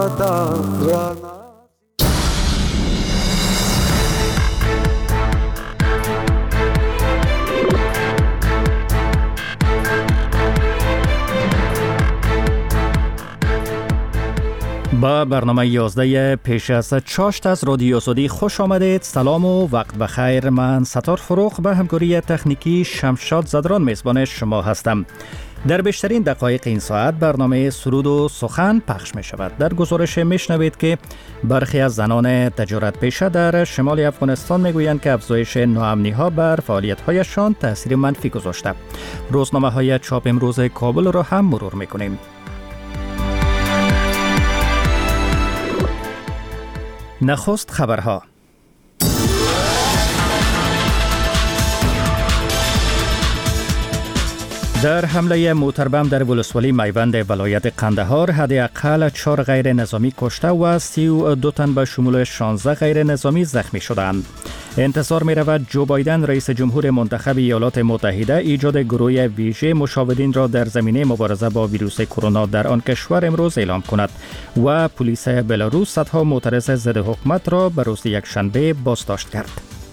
با برنامه 11 پیش از چاشت از رادیو آزادی خوش آمدید. سلام و وقت بخیر. من ستار فروغ به همکاری تکنیکی شمشاد زدران میزبان شما هستم. در بیشترین دقایق این ساعت برنامه سرود و سخن پخش می شود. در گزارش می شنوید که برخی از زنان تجارت پیشه در شمال افغانستان می گویند که افزایش ناامنی ها بر فعالیت هایشان تاثیر منفی گذاشته. روزنامه های چاپ امروز کابل را هم مرور می کنیم. نخست خبرها. در حمله موتربم در ولسوالی میوند ولایت قندهار حداقل 4 غیر نظامی کشته و 32 تن به شمول 16 غیر نظامی زخمی شدند. انتظار می رود جو بایدن رئیس جمهور منتخب ایالات متحده ایجاد گروه ویژه مشاورین را در زمینه مبارزه با ویروس کرونا در آن کشور امروز اعلام کند و پلیس بلاروس صدها معترض ضد حکومت را به روز یکشنبه بازداشت کرد.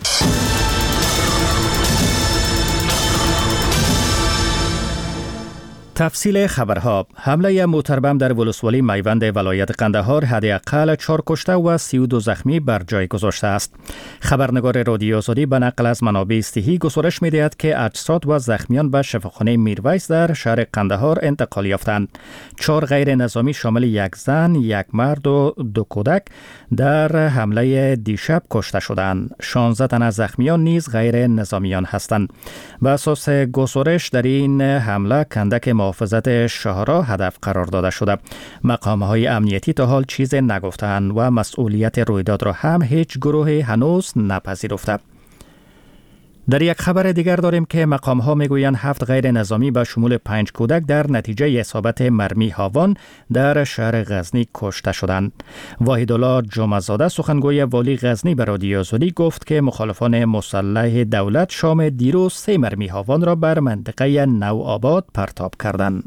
تفصیل خبرها. حمله موتربم در ولسوالی میوند ولایت قندهار حداقل 4 کشته و 32 زخمی بر جای گذاشته است. خبرنگار رادیو آزادی به نقل از منابع صحی گزارش می‌دهد که اجساد و زخمیان به شفاخانه میرویس در شهر قندهار انتقال یافتند. 4 غیر نظامی شامل 1 زن، 1 مرد و 2 کودک در حمله دیشب کشته شدند. 16 تن از زخمیان نیز غیر نظامیان هستند. به اساس گزارش در این حمله کندک محافظت شهرها هدف قرار داده شده. مقام‌های امنیتی تا حال چیز نگفتند و مسئولیت رویداد را هم هیچ گروهی هنوز نپذیرفته. در یک خبر دیگر داریم که مقام‌ها میگویند 7 غیر نظامی به شمول 5 کودک در نتیجه اصابت مرمی هاوان در شهر غزنی کشته شدند. واحدالله جمعه‌زاده سخنگوی والی غزنی به رادیو آزادی گفت که مخالفان مسلح دولت شام دیروز 3 مرمی هاوان را بر منطقه نوآباد پرتاب کردند.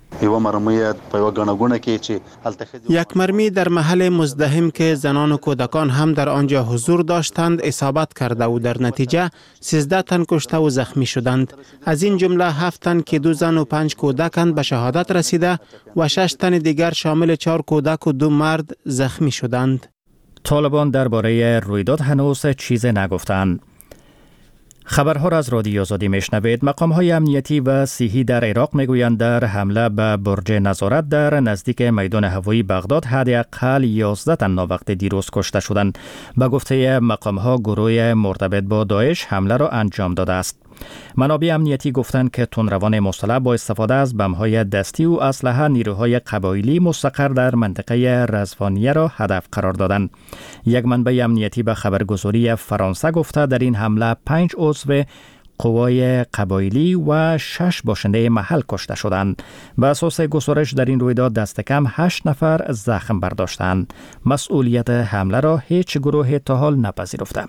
یک مرمی در محل مزدحم که زنان و کودکان هم در آنجا حضور داشتند اصابت کرده و در نتیجه 13 تن کشته و زخمی شدند. از این جمله 7 تن که 2 زن و 5 کودکند به شهادت رسیده و 6 تن دیگر شامل 4 کودک و 2 مرد زخمی شدند. طالبان درباره رویداد هنوز چیز نگفتند. خبرها را از رادیو آزادی میشنوید. مقام‌های امنیتی و صحی در عراق میگویند در حمله به برج نظارت در نزدیک میدان هوایی بغداد حداقل 11 تن ناوقت دیروز کشته شدند. به گفته مقام‌ها گروه مرتبط با داعش حمله را انجام داده است. منابع امنیتی گفتند که تندروان مسلح با استفاده از بم‌های دستی و اسلحه نیروهای قبایلی مستقر در منطقه رزوانیه را هدف قرار دادند. یک منبع امنیتی به خبرگزاری فرانسه گفته در این حمله 5 عضو قوای قبایلی و 6 باشنده محل کشته شدند. به اساس گزارش در این رویداد دست کم 8 نفر زخم برداشتند. مسئولیت حمله را هیچ گروه تا حال نپذیرفته.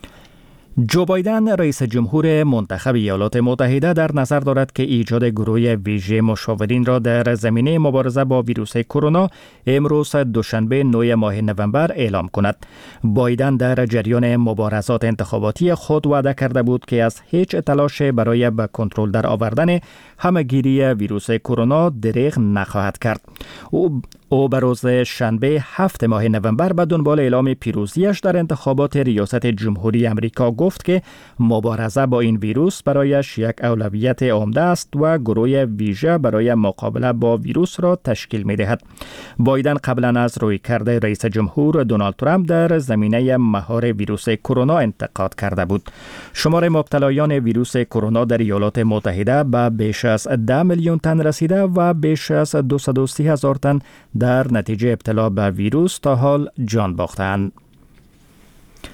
جو بایدن رئیس جمهور منتخب ایالات متحده در نظر دارد که ایجاد گروه ویژه مشاورین را در زمینه مبارزه با ویروس کرونا امروز دوشنبه 9 ماه نوامبر اعلام کند. بایدن در جریان مبارزات انتخاباتی خود وعده کرده بود که از هیچ تلاش برای به کنترل در آوردن همه‌گیری ویروس کرونا دریغ نخواهد کرد. او به روز شنبه 7 ماه نوامبر به دنبال اعلام پیروزیش در انتخابات ریاست جمهوری امریکا گفت که مبارزه با این ویروس برایش یک اولویت عمده است و گروه ویژه برای مقابله با ویروس را تشکیل می‌دهد. بایدن قبلا از رویکرد رئیس جمهور دونالد ترامپ در زمینه مهار ویروس کرونا انتقاد کرده بود. شمار مبتلایان ویروس کرونا در ایالات متحده به بیش از 10 میلیون تن رسیده و بیش از 230,000 تن در نتیجه ابتلا به ویروس تا حال جان باختند.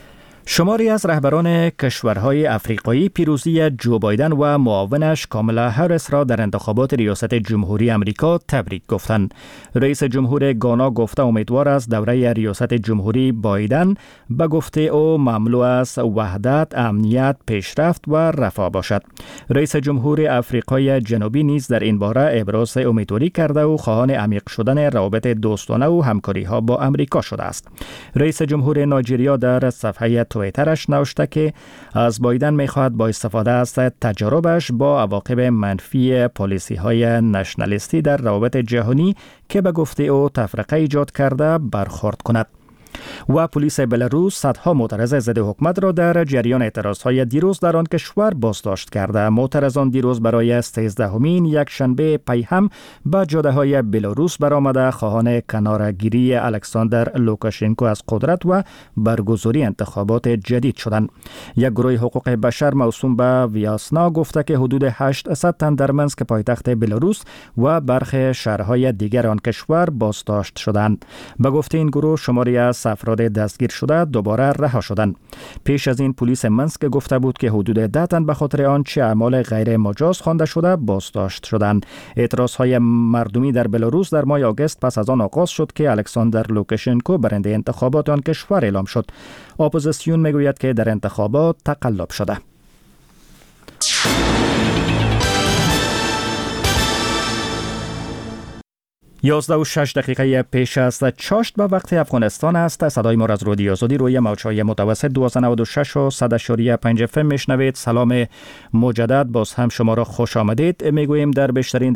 شماری از رهبران کشورهای افریقایی پیروزی جو بایدن و معاونش کامالا هریس را در انتخابات ریاست جمهوری امریکا تبریک گفتند. رئیس جمهور گانا گفته امیدوار است دوره ریاست جمهوری بایدن به گفته او مملو از وحدت، امنیت، پیشرفت و رفاه باشد. رئیس جمهور افریقای جنوبی نیز در این باره ابراز امیدواری کرده و خواهان عمیق شدن روابط دوستانه و همکاری ها با امریکا شده است. رئیس جمهور نایجریا در صفحه توییترش نوشته که از بایدن می‌خواهد با استفاده از تجاربش با عواقب منفی پالیسی های نشنالیستی در روابط جهانی که به گفته او تفرقه ایجاد کرده برخورد کند. و پلیس بلاروس صدها معترض ضد حکومت را در جریان اعتراضهای دیروز در آن کشور بازداشت کرده. معترضان دیروز برای 13مین یکشنبه پی هم به جاده‌های بلاروس برآمده خواهان کنارگیری الکساندر لوکاشنکو از قدرت و برگزاری انتخابات جدید شدند. یک گروه حقوق بشر موسوم به ویاسنا گفته که حدود 800 تن در منسک پایتخت بلاروس و برخی شهرهای دیگر آن کشور بازداشت شدند. به گفته این گروه شماری از افراد دستگیر شده دوباره رها شدند. پیش از این پلیس منسک گفته بود که حدود 10 تن به خاطر آنچه اعمال غیر مجاز خوانده شده بازداشت شدند. اعتراضهای مردمی در بلاروس در ماه آگوست پس از آن آغاز شد که الکساندر لوکاشنکو برنده انتخابات آن کشور اعلام شد. اپوزیسیون میگوید که در انتخابات تقلب شده. 11:06 پیش از چاشت به وقت افغانستان است. صدای ما از رادیو آزادی روی موج‌های متوسط 1296 و 100.5 FM میشنوید. سلام مجدد، باز هم شما را خوش آمدید میگوییم. در بیشترین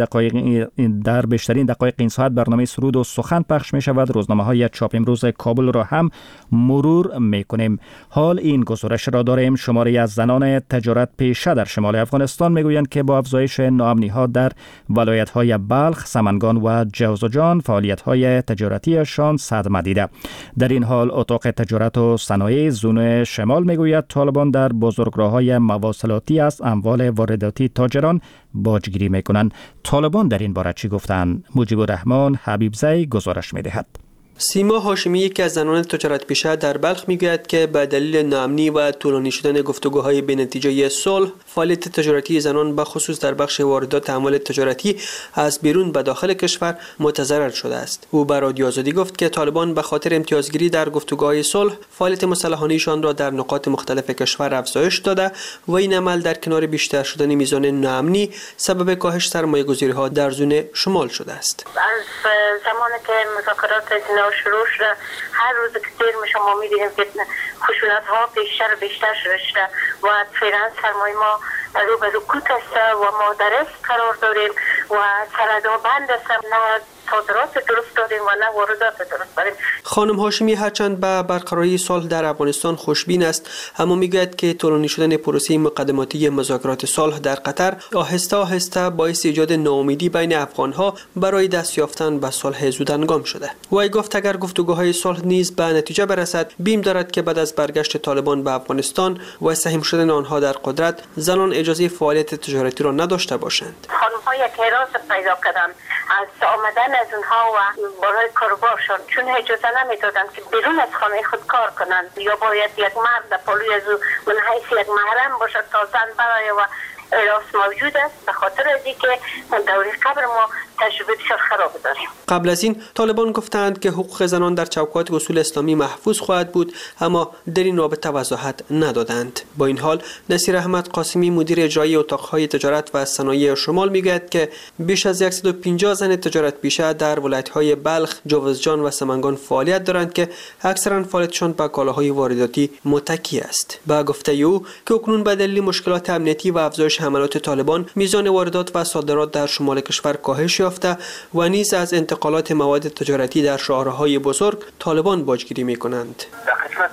دقایق این ساعت برنامه سرود و سخن پخش می شود. روزنامه‌های چاپ امروز کابل را هم مرور میکنیم. حال این گزارش را داریم. شماری از زنان تجارت پیشه در شمال افغانستان میگویند که با افزایش ناامنی‌ها در ولایت‌های بلخ، سمنگان و جوزجان فعالیت‌های تجارتیشان صدمه دیده. در این حال اتاق تجارت و صنایع زون شمال میگوید طالبان در بزرگراه‌های مواصلاتی از اموال وارداتی تاجران باجگیری میکنند. طالبان در این باره چی گفتند؟ مجیب الرحمن حبیبزی گزارش میدهد. سیما هاشمی یکی از زنان تجارت پیشه در بلخ میگوید که به دلیل ناامنی و طولانی شدن گفتگوهای بی نتیجه صلح، فعالیت تجارتی زنان به خصوص در بخش واردات اموال تجارتی از بیرون به داخل کشور متضرر شده است. او به رادیو آزادی گفت که طالبان به خاطر امتیازگیری در گفتگوهای صلح فعالیت مسلحانه‌شان را در نقاط مختلف کشور افزایش داده و این عمل در کنار بیشتر شدن میزان ناامنی سبب کاهش سرمایه‌گذاری‌ها در زون شمال شده است. از زمانی که مذاکرات شروع شده، هر روز که دیر میشه ما می‌بینیم که خشونت ها بیشتر شده و فعلا سرمایه ما رو به رکود است و ما در ریسک قرار داریم و سرحدها بند است، نه صادرات درست داریم و نه واردات درست داریم. خانم هاشمی هرچند به برقراری صلح در افغانستان خوشبین است، اما میگوید که طولانی شدن پروسه مقدماتی مذاکرات صلح در قطر آهسته آهسته باعث ایجاد ناامیدی بین افغانها برای دست یافتن به صلح زودهنگام شده. وی گفت اگر گفتگوهای صلح نیز به نتیجه برسد، بیم دارد که بعد از برگشت طالبان به افغانستان و سهم شدن آنها در قدرت، زنان اجازه فعالیت تجارتی را نداشته باشند. خانم‌ها یک حراس پیدا کردند از آمدن از اونها و برای کاروبارشان، چون اجازه نمیدادن که بیرون از خانه خود کار کنند، یا باید یک مرد پلوی از اون حیث یک محرم باشد تا زن برای و حراس موجود است. به خاطر از اینکه دوره قبل ما تجربه بسیار خراب داریم. قبل از این طالبان گفتند که حقوق زنان در چوکات اصول اسلامی محفوظ خواهد بود، اما در این رابطه وضاحت ندادند. با این حال نصیر احمد قاسمی مدیر اجرایی اتاقهای تجارت و صنایع شمال میگوید که بیش از 150 زن تجارت پیشه در ولایت‌های بلخ، جوزجان و سمنگان فعالیت دارند که اکثرا فعالیتشان به کالاهای وارداتی متکی است. با گفته او که اکنون به دلیل مشکلات امنیتی و افزایش حملات طالبان میزان واردات و صادرات در شمال کشور کاهش یافته و نیز از انتقالات مواد تجارتی در شهرهای بزرگ طالبان باجگیری می‌کنند. در قسمت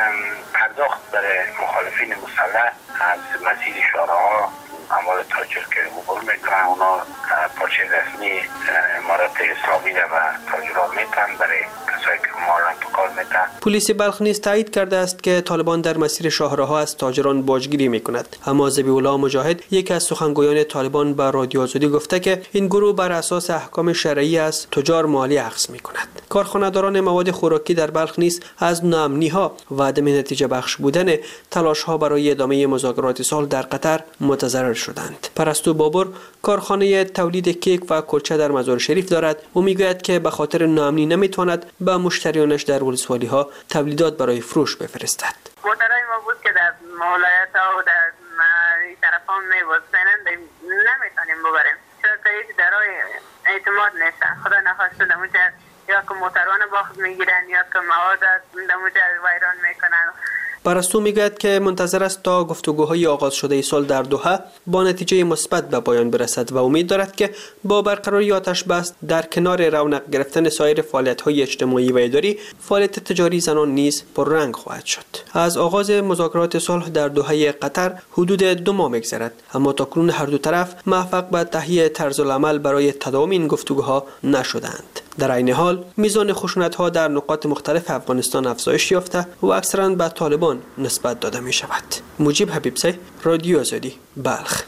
پرداخت برای مخالفین مسلح از مسیر شهرها اموال تاجر که عبور میکنن، اونا پارچه رسمی امارات اسلامی و تاجران میتن برای کسایی که مالن تو کار میکنه. پلیس بلخ نیز تایید کرده است که طالبان در مسیر شاهراها از تاجران باجگیری میکند. اما ذبیح‌الله مجاهد یک از سخنگویان طالبان به رادیو آزادی گفته که این گروه بر اساس احکام شرعی از تجار مالی اخذ میکند. کارخانه‌داران مواد خوراکی در بلخ نیز از ناامنی‌ها و عدم نتیجه بخش بودن تلاش‌ها برای ادامه مذاکرات صلح در قطر متضرر شدند. پرستو بابر کارخانه تولید کیک و کلچه در مزار شریف دارد و میگوید که به خاطر ناامنی نمیتواند به مشتریانش در ولسوالی‌ها تولیدات برای فروش بفرستد. مدرای ما بود که در ولایت‌ها و در این طرفان می‌وزنند نمیتونیم ببریم. شرکتی درای اعتماد نیستن. خدا نخواسته دموجه یا که موتران باخت میگیرن یا که مواد دموجه ویران میکنن. پرستو میگوید که منتظر است تا گفتگوهای آغاز شده صلح در دوحه با نتیجه مثبت به پایان برسد و امید دارد که با برقراری آتش بس در کنار رونق گرفتن سایر فعالیت‌های اجتماعی و اداری، فعالیت تجاری زنان نیز پررنگ خواهد شد. از آغاز مذاکرات صلح در دوحه قطر حدود 2 ماه می‌گذرد، اما تاکنون هر دو طرف موفق به تهیه طرزالعمل برای تداوم این گفتگوها نشدند. در عین حال میزان خشونت‌ها در نقاط مختلف افغانستان افزایش یافته و اکثراً به طالبان نسبت داده می شود. مجیب حبیبزی، رادیو آزادی، بلخ.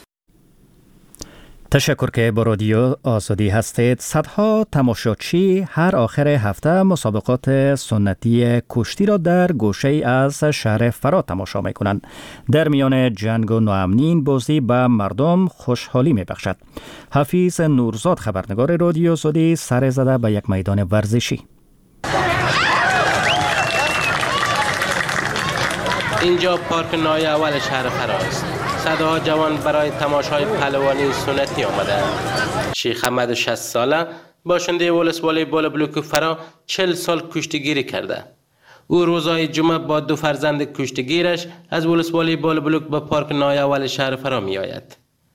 تشکر که با رادیو آزادی هستید. صدها تماشاچی هر آخر هفته مسابقات سنتی کشتی را در گوشه از شهر فرا تماشا می کنند. در میان جنگ و ناامنی این بازی به مردم خوشحالی می بخشد. حفیظ نورزاد، خبرنگار رادیو آزادی، سر زده به یک میدان ورزشی. اینجا پارک نای اول شهر فرا است. صدها جوان برای تماشای پهلوانی سنتی آمدند. شیخ احمد 60 ساله باشنده ولسوالی بال بلوک فرا 40 سال کشتیگیری کرده. او روزهای جمعه با 2 فرزند کشتیگیرش از ولسوالی بال بلوک به پارک نای اول شهر فرا می آید.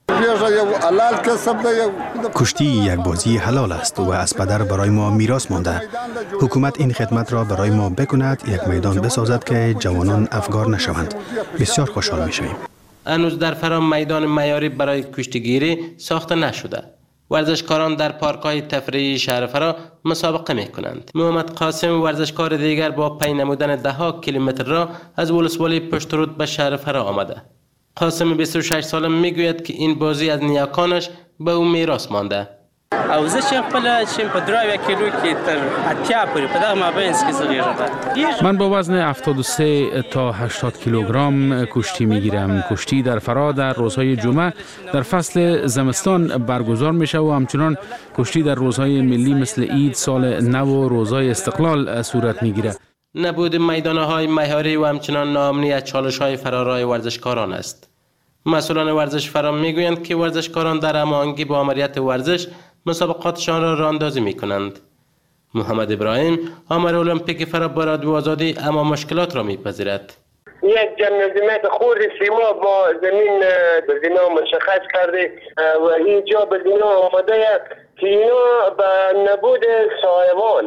کشتی یک بازی حلال است و از پدر برای ما میراث مانده. حکومت این خدمت را برای ما بکند، یک میدان بسازد که جوانان افگار نشوند. بسیار خوشحال میشویم. هنوز در فرا میدان معیاری برای کشتیگیری ساخته نشده. ورزشکاران در پارک‌های تفریحی شهر فرا مسابقه می‌کنند. محمد قاسم، ورزشکار دیگر، با پی نمودن 10 کیلومتر را از ولسوالی پشترود به شهر فرا آمده. قاسم 26 ساله میگوید که این بازی از نیاکانش به او میراث مانده. او زه چې خپل شم په 3 کیلو کې تر 80 پورې په دغه مابین کې زغیره. من با وزن 73 تا 80 کیلوگرم کشتی میگیرم. کشتی در فرا در روزهای جمعه در فصل زمستان برگزار میشه و همچنان کشتی در روزهای ملی مثل عید، سال نو و روزهای استقلال صورت میگیره. نبود میدانهای مهاری و همچنان ناامنی از چالش‌های فرارای ورزشکاران است. مسئولان ورزش فرا میگویند که ورزشکاران در هماهنگی با آمریت ورزش مسابقاتشان را راهاندازی میکنند. محمد ابراهیم، آمر المپیک فرا با رادیو آزادی اما مشکلات را میپذیرد. یک جمعیت خورد سیما با زمین بزینا مشخص کرده و اینجا بزینا آمده که اینا به نبود سایوان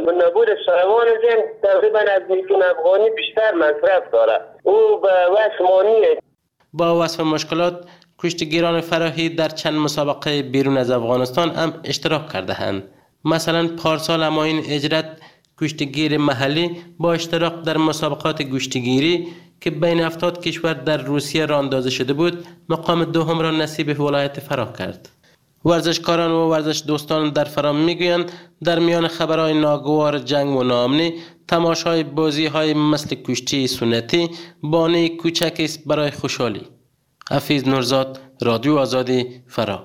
زم تقریبا از میلیون افغانی بیشتر مصرف داره. او به وصف مانیه. با وصف مشکلات، کشتیگیران فراهی در چند مسابقه بیرون از افغانستان هم اشتراک کرده اند. مثلا پارسال اماین اجرت، کشتیگیر محلی، با اشتراک در مسابقات کشتیگیری که بین 70 کشور در روسیه راه اندازی شده بود، مقام دوم را نصیب ولایت فرا کرد. ورزشکاران و ورزش دوستان در فرا میگویند در میان خبرهای ناگوار جنگ و ناامنی، تماشای بازی‌های مثل کشتی سنتی بانه کوچکی است برای خوشحالی. حفیظ نورزاد، رادیو آزادی، فرا.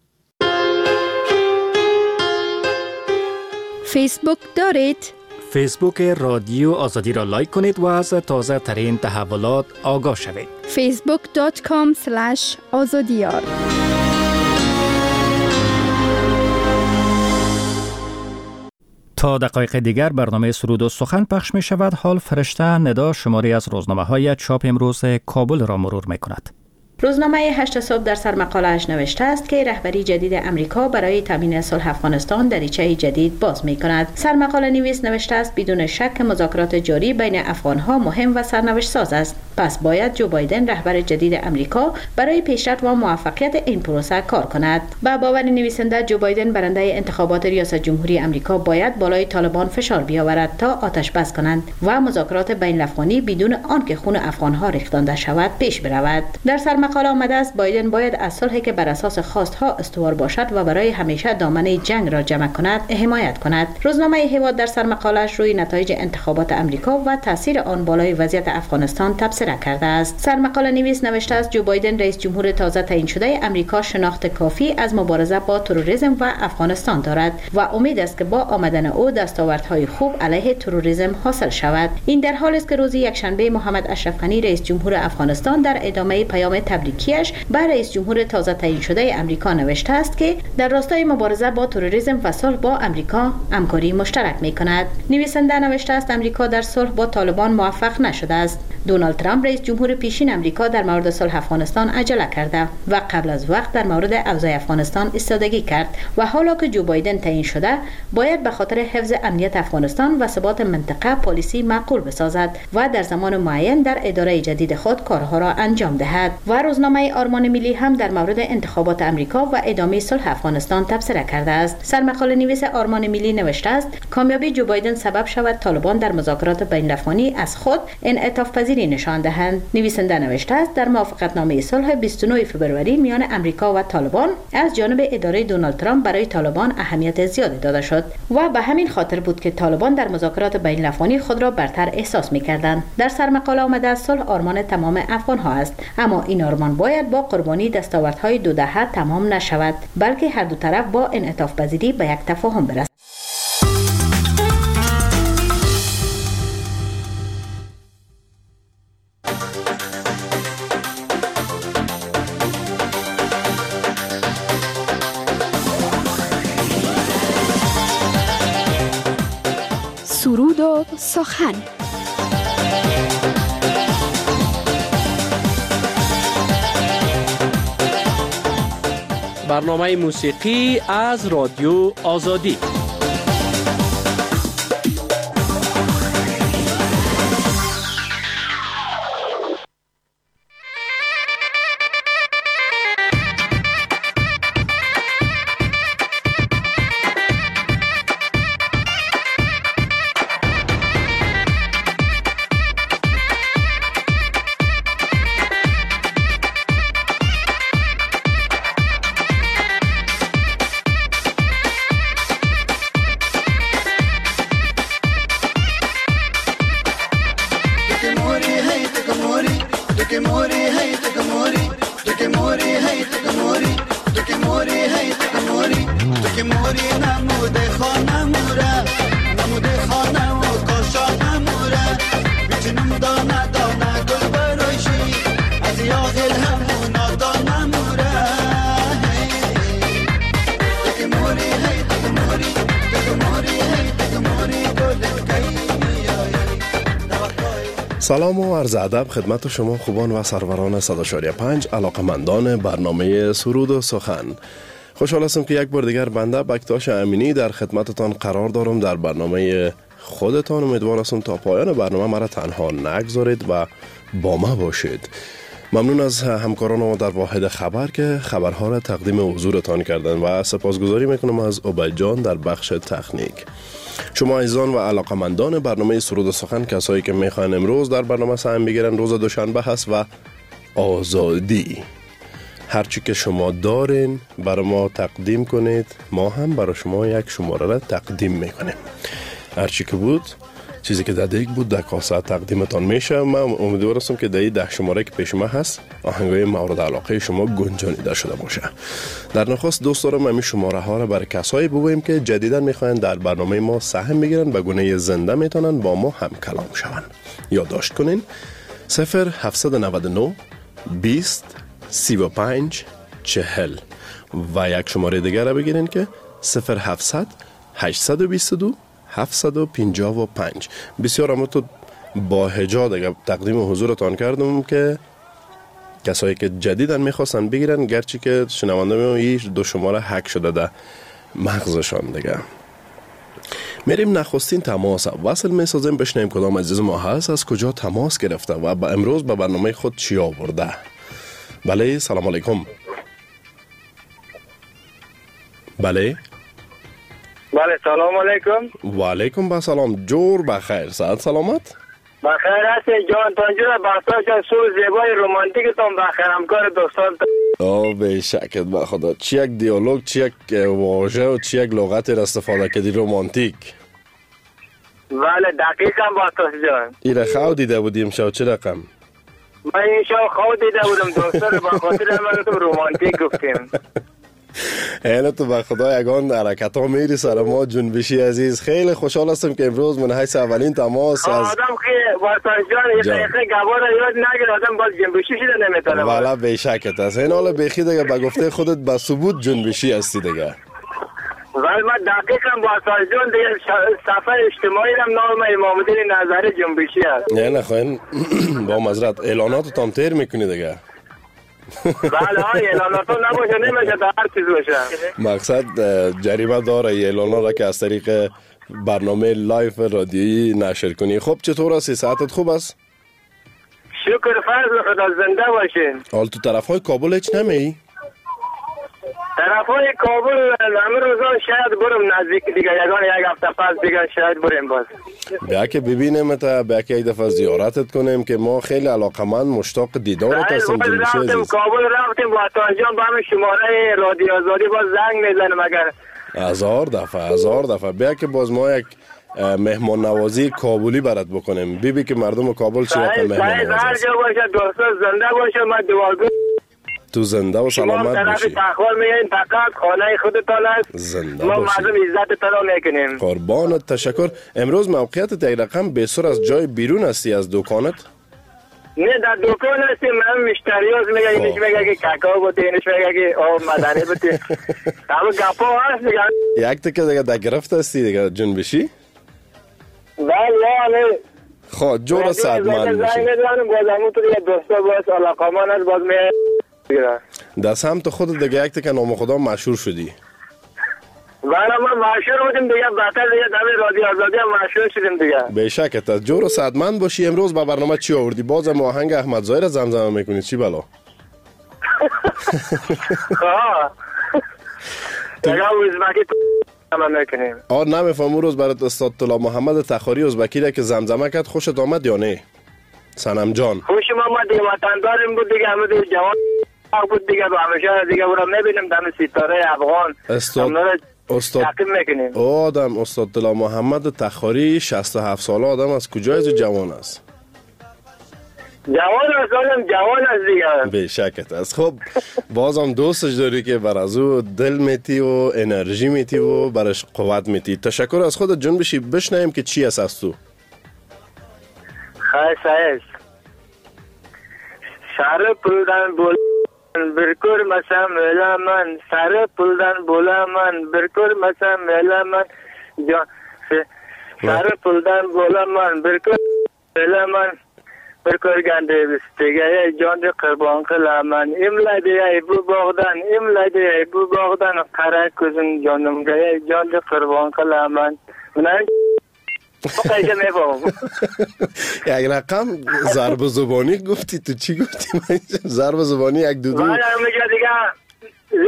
فیسبوک دارید؟ فیسبوک رادیو آزادی را لایک کنید و از تازه ترین تحولات آگاه شوید. facebook.com/azadiyar. تا دقایق دیگر برنامه سرود و سخن پخش می شود. حال فرشته ندا شماری از روزنامه های چاپ امروز کابل را مرور می کند. روزنامه 8 صبح در سرمقاله‌اش نوشته است که رهبری جدید امریکا برای تامین صلح افغانستان دریچه جدید باز می کند. سرمقاله نویس نوشته است بدون شک مذاکرات جاری بین افغان‌ها مهم و سرنوشت ساز است. پس باید جو بایدن رهبر جدید امریکا برای پیشرفت و موفقیت این پروسه کار کند. با باور نویسنده جو بایدن برنده انتخابات ریاست جمهوری امریکا باید بالای طالبان فشار بیاورد تا آتش بس کنند و مذاکرات بین الافغانی بدون آنکه خون افغانها ریختانده شود پیش برود. در سرمقاله آمده است بایدن باید از صلحی که بر اساس خواستها استوار باشد و برای همیشه دامنه جنگ را جمع کند حمایت کند. روزنامه هواد در سرمقاله‌اش روی نتایج انتخابات امریکا و تاثیر آن بالای وضعیت افغانستان تبصره کرده است. سرمقاله نویس نوشته است جو بایدن رئیس جمهور تازه تعیین شده امریکا شناخت کافی از مبارزه با تروریسم و افغانستان دارد و امید است که با آمدن او دستاوردهای خوب علیه تروریسم حاصل شود. این در حالی است که روز یکشنبه محمد اشرف غنی رئیس جمهور افغانستان در ادامه پیام تبریکیش به رئیس جمهور تازه تعیین شده امریکا نوشته است که در راستای مبارزه با تروریسم و صلح با امریکا همکاری مشترک می‌کند. نویسنده نوشته است امریکا در صلح با طالبان موفق نشده است. دونالد ترامپ رئیس جمهور پیشین امریکا در مورد صلح افغانستان عجله کرده و قبل از وقت در مورد اوضاع افغانستان ایستادگی کرد و حالا که جو بایدن تعیین شده باید به خاطر حفظ امنیت افغانستان و ثبات منطقه پالیسی معقول بسازد و در زمان معین در اداره جدید خود کارها را انجام دهد. و روزنامه آرمان ملی هم در مورد انتخابات امریکا و ادامه صلح افغانستان تبصره کرده است. سرمقاله نویس آرمان ملی نوشته است کامیابی جو بایدن سبب شود طالبان در مذاکرات بین الافغانی از خود انعطاف پذیری نشان دهند. نویسنده نوشته است در موافقتنامه صلح 29 فوریه میان امریکا و طالبان از جانب اداره دونالد ترامپ برای طالبان اهمیت زیادی داده شد و به همین خاطر بود که طالبان در مذاکرات بین الافغانی خود را برتر احساس می‌کردند. در سرمقاله آمده است صلح آرمان تمام افغان‌ها است، اما این آرمان باید با قربانی دستاوردهای دو دهه تمام نشود، بلکه هر دو طرف با انعطاف پذیری به یک تفاهم برسند. سرود و سخن. برنامه موسیقی از رادیو آزادی. سلام و عرض ادب خدمت شما خوبان و سروران 100.5 علاقمندان برنامه سرود و سخن. خوشحال هستم که یک بار دیگر بنده بکتاش امینی در خدمتتان قرار دارم در برنامه خودتان. امیدوار هستم تا پایان برنامه مرا تنها نگذارید و با ما باشید. ممنون از همکاران ما در واحد خبر که خبرها را تقدیم حضورتان کردن و سپاسگزاری میکنم از عبید جان در بخش تکنیک. شما عزیزان و علاقمندان برنامه سرود و سخن، کسایی که میخواین امروز در برنامه سهم بگیرن، روز دوشنبه هست و آزادی. هرچی که شما دارین برای ما تقدیم کنید، ما هم برای شما یک شماره را تقدیم میکنیم. هرچی که بود، چیزی که دقیق بود در کاسه تقدیمتان میشه. من امیدوار هستم که در 10 شماره که پیش ما هست آهنگای مورد علاقه شما گنجانیده شده باشه. در نخست دوست دارم همین شماره ها را برای کسایی بگویم که جدیدا میخواین در برنامه ما سهم بگیرن، به گونه زنده میتونن با ما هم کلام شون. یادداشت کنین 0799 20 35 40 و یک شماره دیگر را بگیرین که 0700 822 755. بسیار همونطور با حجا تقدیم حضورتان کردم که کسایی که جدیدن میخواستن بگیرن، گرچه که شنونده میمون دو شماره حک شده در مغزشان دیگه. میریم نخستین تماس وصل میسازیم، بشنیم کدام عزیز ما هست، از کجا تماس گرفته و با امروز به برنامه خود چی آورده. بله سلام علیکم. بله سلام علیکم. و علیکم با سلام. جور بخیر، صحت سلامت؟ بخیر هستی جان تانجور بحثا سور زیبای رومانتیکتون بخیر همکار دوستان. به شکت به خدا. چی یک دیالوگ، چی یک واژه و چی یک لغت را استفاده کردی رومانتیک؟ بله دقیقا با جان. ایره خواهد دیده بودیم شو چه رقم؟ من این شو خواهد دیده بودم دوستان با خاطر من تو رومانتیک گفتیم. اینه تو به خدا یگان حرکت ها میری سر ما جنبشی عزیز. خیلی خوشحال هستم که امروز من حیث اولین تماس از آدم که واسه جان یه دقیقه گوار یاد نگیر آدم باز جنبشی شده نمیتونه. والا به شکت است. این حالا بخی دیگه به گفته خودت به ثبوت جنبشی هستی دیگه. ولی من دقیقا واسه جان دیگه صفحه اجتماعی هم نام امام الدین نظری جنبشی هست. نه نخواین با معذرت اعلاناتتان تیر میکنی دیگه. بله های اعلاناتون نباشه نمیشه در هر چیز باشه. مقصد جریمه داره اعلانات را که از طریق برنامه لایف رادیویی نشر کنی. خب چطور هستی؟ صحتت خوب است؟ شکر فضل خدا زنده باشین. حال تو طرف های کابل هیچ نمی؟ طرف های کابل همه روزان شاید برم نزدیک دیگه یگان یک هفته پس دیگه شاید بریم باز. بیا که ببینیم تا بیا که یک دفعه زیارتت کنیم که ما خیلی علاقمند مشتاق دیدارت هستیم. رفتیم کابل رفتیم با تانجان با همه شماره رادیو آزادی باز زنگ میزنیم اگر هزار دفعه بیا که باز ما یک مهمان نوازی کابلی برات بکنیم. بی که مردم کابل چی رقم مهمان نوازی هر جا باشه دوستا زنده باشه. من دعاگو تو زنده و سلامت باشی. شما طرف تخوال میگین فقط خانه خودتان است. زنده ما باشی. مردم عزت تلا میکنیم. قربانت تشکر. امروز موقعیتت یک رقم بسیار از جای بیرون هستی از دکانت؟ نه در دکان هستیم. من مشتریاز میگه اینش میگه که کاکاو بوده اینش میگه که آب مدنی بوده. همه گپا هست دیگه. یک تکه دیگه در گرفت هستی دیگه جنبشی؟ بله خب جور صدمند باشی. زنگ میزنم باز همون تو دیگه دوستا باز علاقامان هست باز میگه در سمت خودت دیگه یک تکه نام خدا مشهور شدی. بله ما مشهور بودیم دیگه بعدتر دیگه در رادیو آزادی هم مشهور شدیم دیگه. به شکت از جور صدمند باشی. امروز با برنامه چی آوردی؟ بازم آهنگ احمد ظاهر زمزمه میکنی چی بلا؟ خواه دیگه ازبکی میکنیم. نمیفهم روز برات استاد طلا محمد تخاری ازبکی را که زمزمه کرد خوشت آمد یا نه؟ سنم جان خوش ما دیگه وطنداریم بود دیگه همه دیگه جوان بود دیگه با همیشه دیگه برام میبینیم دم ستاره افغان استاد آدم استاد طلا محمد تخاری 67 ساله آدم از کجا از جوان است؟ جوان است دیگه. به شکت است. خب بازم دوستش داری که بر از او دل میتی و انرژی میتی و برش قوت میتی. تشکر از خودت جنبشی. بشنیم که چی است از تو. خیلی است سر پولدن بول برکور مسم ولا من سر پولدن بولا من برکور مسم ولا من سر پولدن بولا من برکور ولا من برکور گنده بستگه جان قربان قلمن املا دی بو باغدن املا دی بو باغدن قره کزن جانم گه جان قربان قلمن من خیلی میفهم. یک رقم ضرب زبانی گفتی. تو چی گفتی؟ ضرب زبانی یک دو من میگه دیگه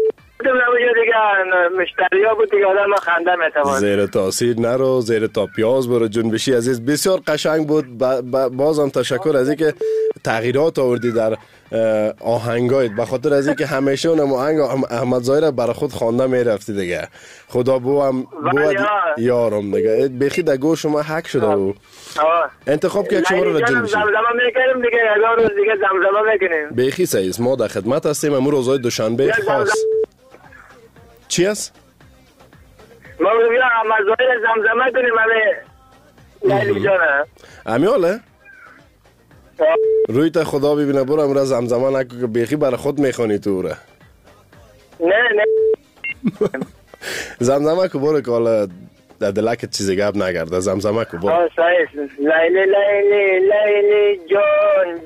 مشتریا بود دیگه آدم خنده میتوان. زیر تاثیر نرو، زیر تا پیاز برو جنبشی عزیز. بسیار قشنگ بود. بازم تشکر از اینکه تغییرات آوردی در آهنگایت. به خاطر از اینکه همیشه اون آهنگ احمد ظاهر برای خود خوانده میرفتی دیگه. خدا بو یارم دیگه بخی در گوش شما حک شده و انتخاب که شما رو جنبشی زمزمه میکنیم دیگه. یک روز دیگه زمزمه میکنیم. بخی سعیز ما در خدمت هستیم. امروز روزهای دوشنبه خاص چی است؟ ما بگیم احمد ظاهر زمزمه کنیم لیلی جانه امیاله؟ روی تا خدا ببینه برو امروز زمزمه نکن که بیخی برای خود میخوانی تو ره. نه زمزمه که برو که حالا در دلکت چیزی گب نگرده. زمزمه که برو. لیلی لیلی لیلی جان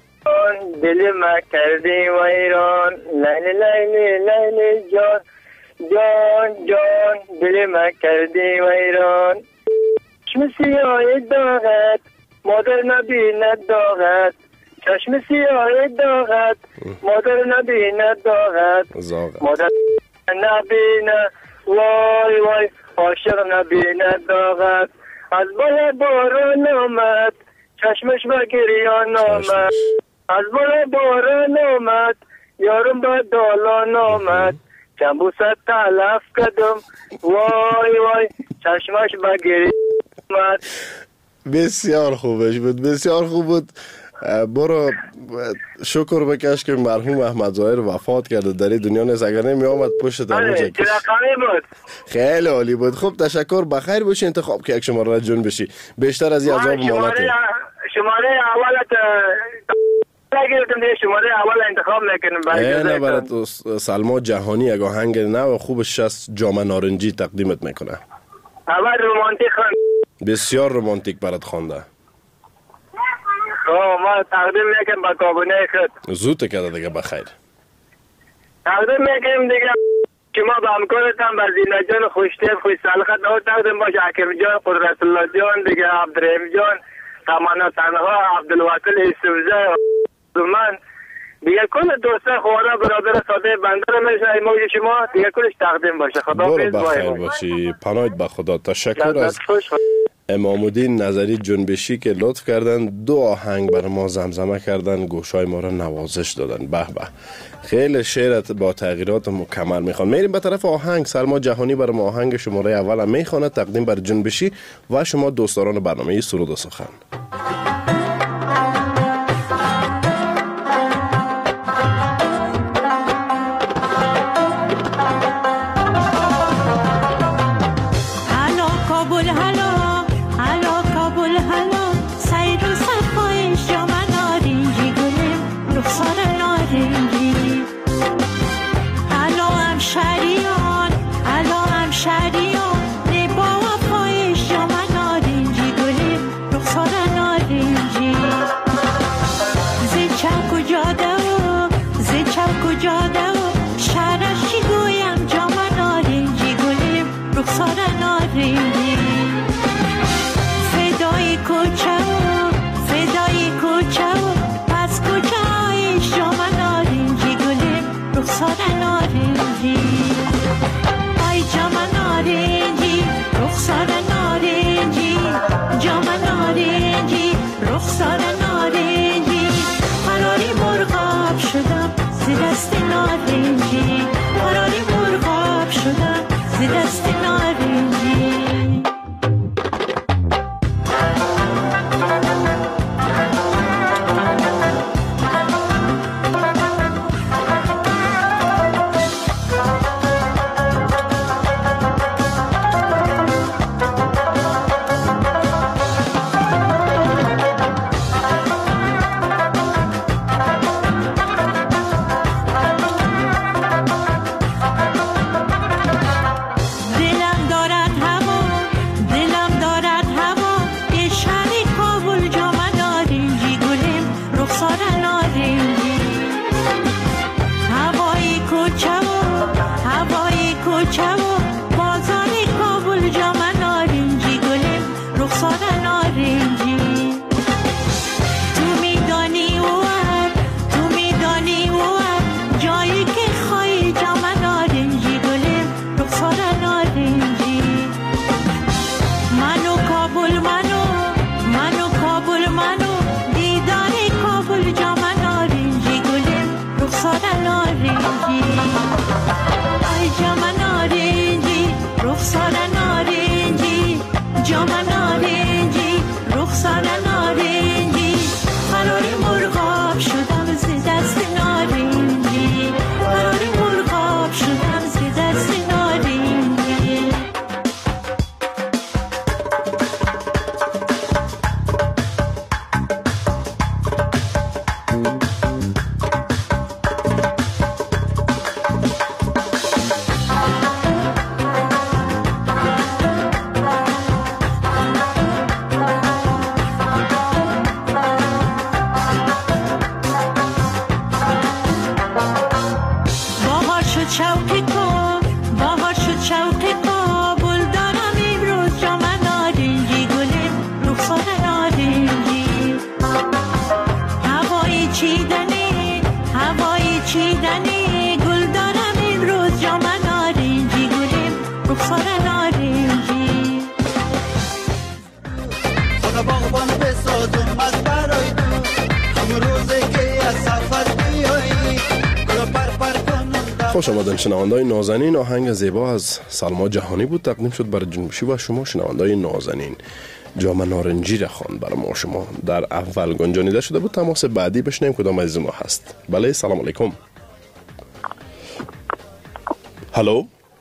جان دل ما کردی ویران لیلی لیلی لیلی جان جان جان دل من کردی ویران. چشم سیاه داغت مادر نبیند داغت، چشم سیاه داغت مادر نبیند داغت، مادر نبیند وای وای عاشق نبیند داغت. از بالا باران آمد چشمش با گریان آمد، از بالا باران آمد یارم با دالان آمد، جنبوست تلف کردم وای وای چشمش با گریان آمد. بسیار خوبش بود، بسیار خوب بود. برو شکر بکش که مرحوم احمد ظاهر وفات کرده، در این دنیا نیست، اگر نمی آمد پشت درموزه کش. خیلی عالی بود. خب تشکر، بخیر باشی. انتخاب که یک شماره را جون بشی، بیشتر از این عذاب مانته. شماره اولت نگیردم دیگه، شماره اول انتخاب میکنم. اینه برات سلما جهانی یک آهنگ نو خوبش از جام نارنجی تقدیمت میکنه. اول رومانتیک خواند، بسیار رومانتیک برات خوانده. ما تقدیم میکنم با کابونه خود. زود کرده دیگه، بخیر. تقدیم میکنم دیگه شما با همکارتان با زینه جان خوشتیب خوش سلخت دو تقدیم باشه، حکیم جان، قدرت الله جان دیگه، عبدالرحیم جان، تمانا تنها، عبدالوکیل ایسوزه، من دیگه کل دوسته خواره برادر ساده بنده رو میشه ایموج شما دیگه کلش تقدیم باشه. خدا برو بخیر باشی، پناهت به خدا. تشکر از امام الدین نظری جنبشی که لطف کردن، دو آهنگ بر ما زمزمه کردن، گوشای ما را نوازش دادن. به به، خیلی شعرت با تغییرات مکمل میخوان. میریم به طرف آهنگ. سلما جهانی بر ما آهنگ شماره اول میخواند، تقدیم بر جنبشی و شما دوستداران برنامه سرود و سخن. شریان با وفای شما نارنجی گلی رخسار نارنجی باغبان بسازم از برای تو، همون روزی که از سفر بیایی گل پر کنم. خوش آمدن شنوندای نازنین. آهنگ زیبا از سلما جهانی بود، تقدیم شد برای جنبشی و شما شنوندای نازنین. جام نارنجی را خواند برای ما شما در اول گنجانیده شده بود. تماس بعدی بشنیم کدام از ما هست. بله سلام علیکم. هلو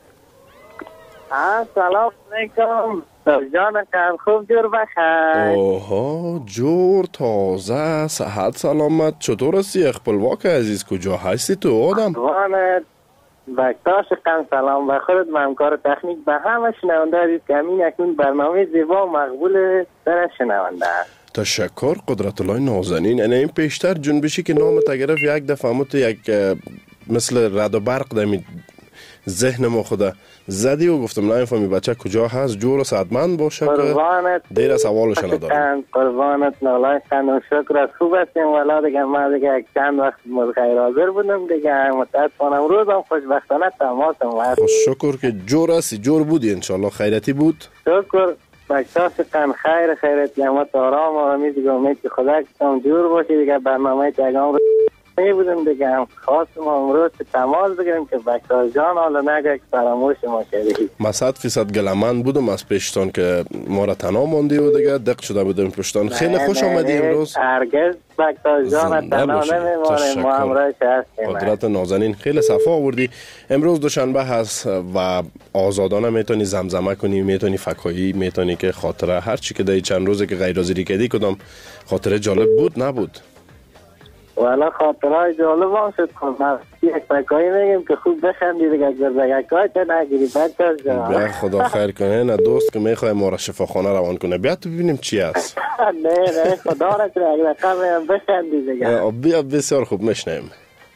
سلام علیکم جان، خوب جور بخیر. اوها جور تازه صحت سلامت. چطور هستی خپلواک عزیز؟ کجا هستی تو آدم؟ وانت بکتاش قم سلام به خودت، به همکار تکنیک، به همه شنونده عزیز که همین اکنون برنامه زیبا و مقبول در شنونده است. تشکر قدرت الله نازنین. این پیشتر جنبشی که نامت گرفت یک دفعه همون یک مثل رد و برق دمی ذهن ما خدا زدی و گفتم نه فهمی بچه کجا هست، جور و صحتمند باشه که دیر از سوالش ندارم. قربانت نالای خانم شکر از خوب هستیم والا دیگه. ما دیگه چند وقت مدخیر حاضر بودم دیگه، متاسفانه روزم خوشبختانه تماسم هست. خوش شکر که جور هستی. جور بودی انشالله خیرتی بود. شکر بکتاش قن خیرتی همت آرام و امید دیگه، امید که خدا کتام جور باشی دیگه. برنامه تگام رو بودم دیگه، هم خواستم امروز تماس بگیریم که بکتاش جان حالا نگه که فراموش ما کردی. ما 100% گلمند بودم از پیشتان که ما را تنها ماندی و دیگه دق شده بودم پشتان. خیلی خوش آمدی امروز. هرگز بکتاش جان تنها نمیمانیم، ما همراهش هستیم. قدرت نازنین خیلی صفا آوردی. امروز دوشنبه هست و آزادانه میتونی زمزمه کنی، میتونی فکایی، میتونی که خاطره هر چی که در چند روزه که غیر حاضری کردی کدام خاطره جالب بود نبود؟ والا خاطرهای جالب هم شد. یک فکایی میگیم که خوب بخندی دیگه، گردگکای تا نگیری بکتاش جان. بیا خدا خیر کنه. نه دوست که میخواه ما را شفاخانه روان کنه، بیا تو ببینیم چی هست. نه خدا را کنه اگر رقم بخندی دیگه. بیا بسیار خوب میشنیم.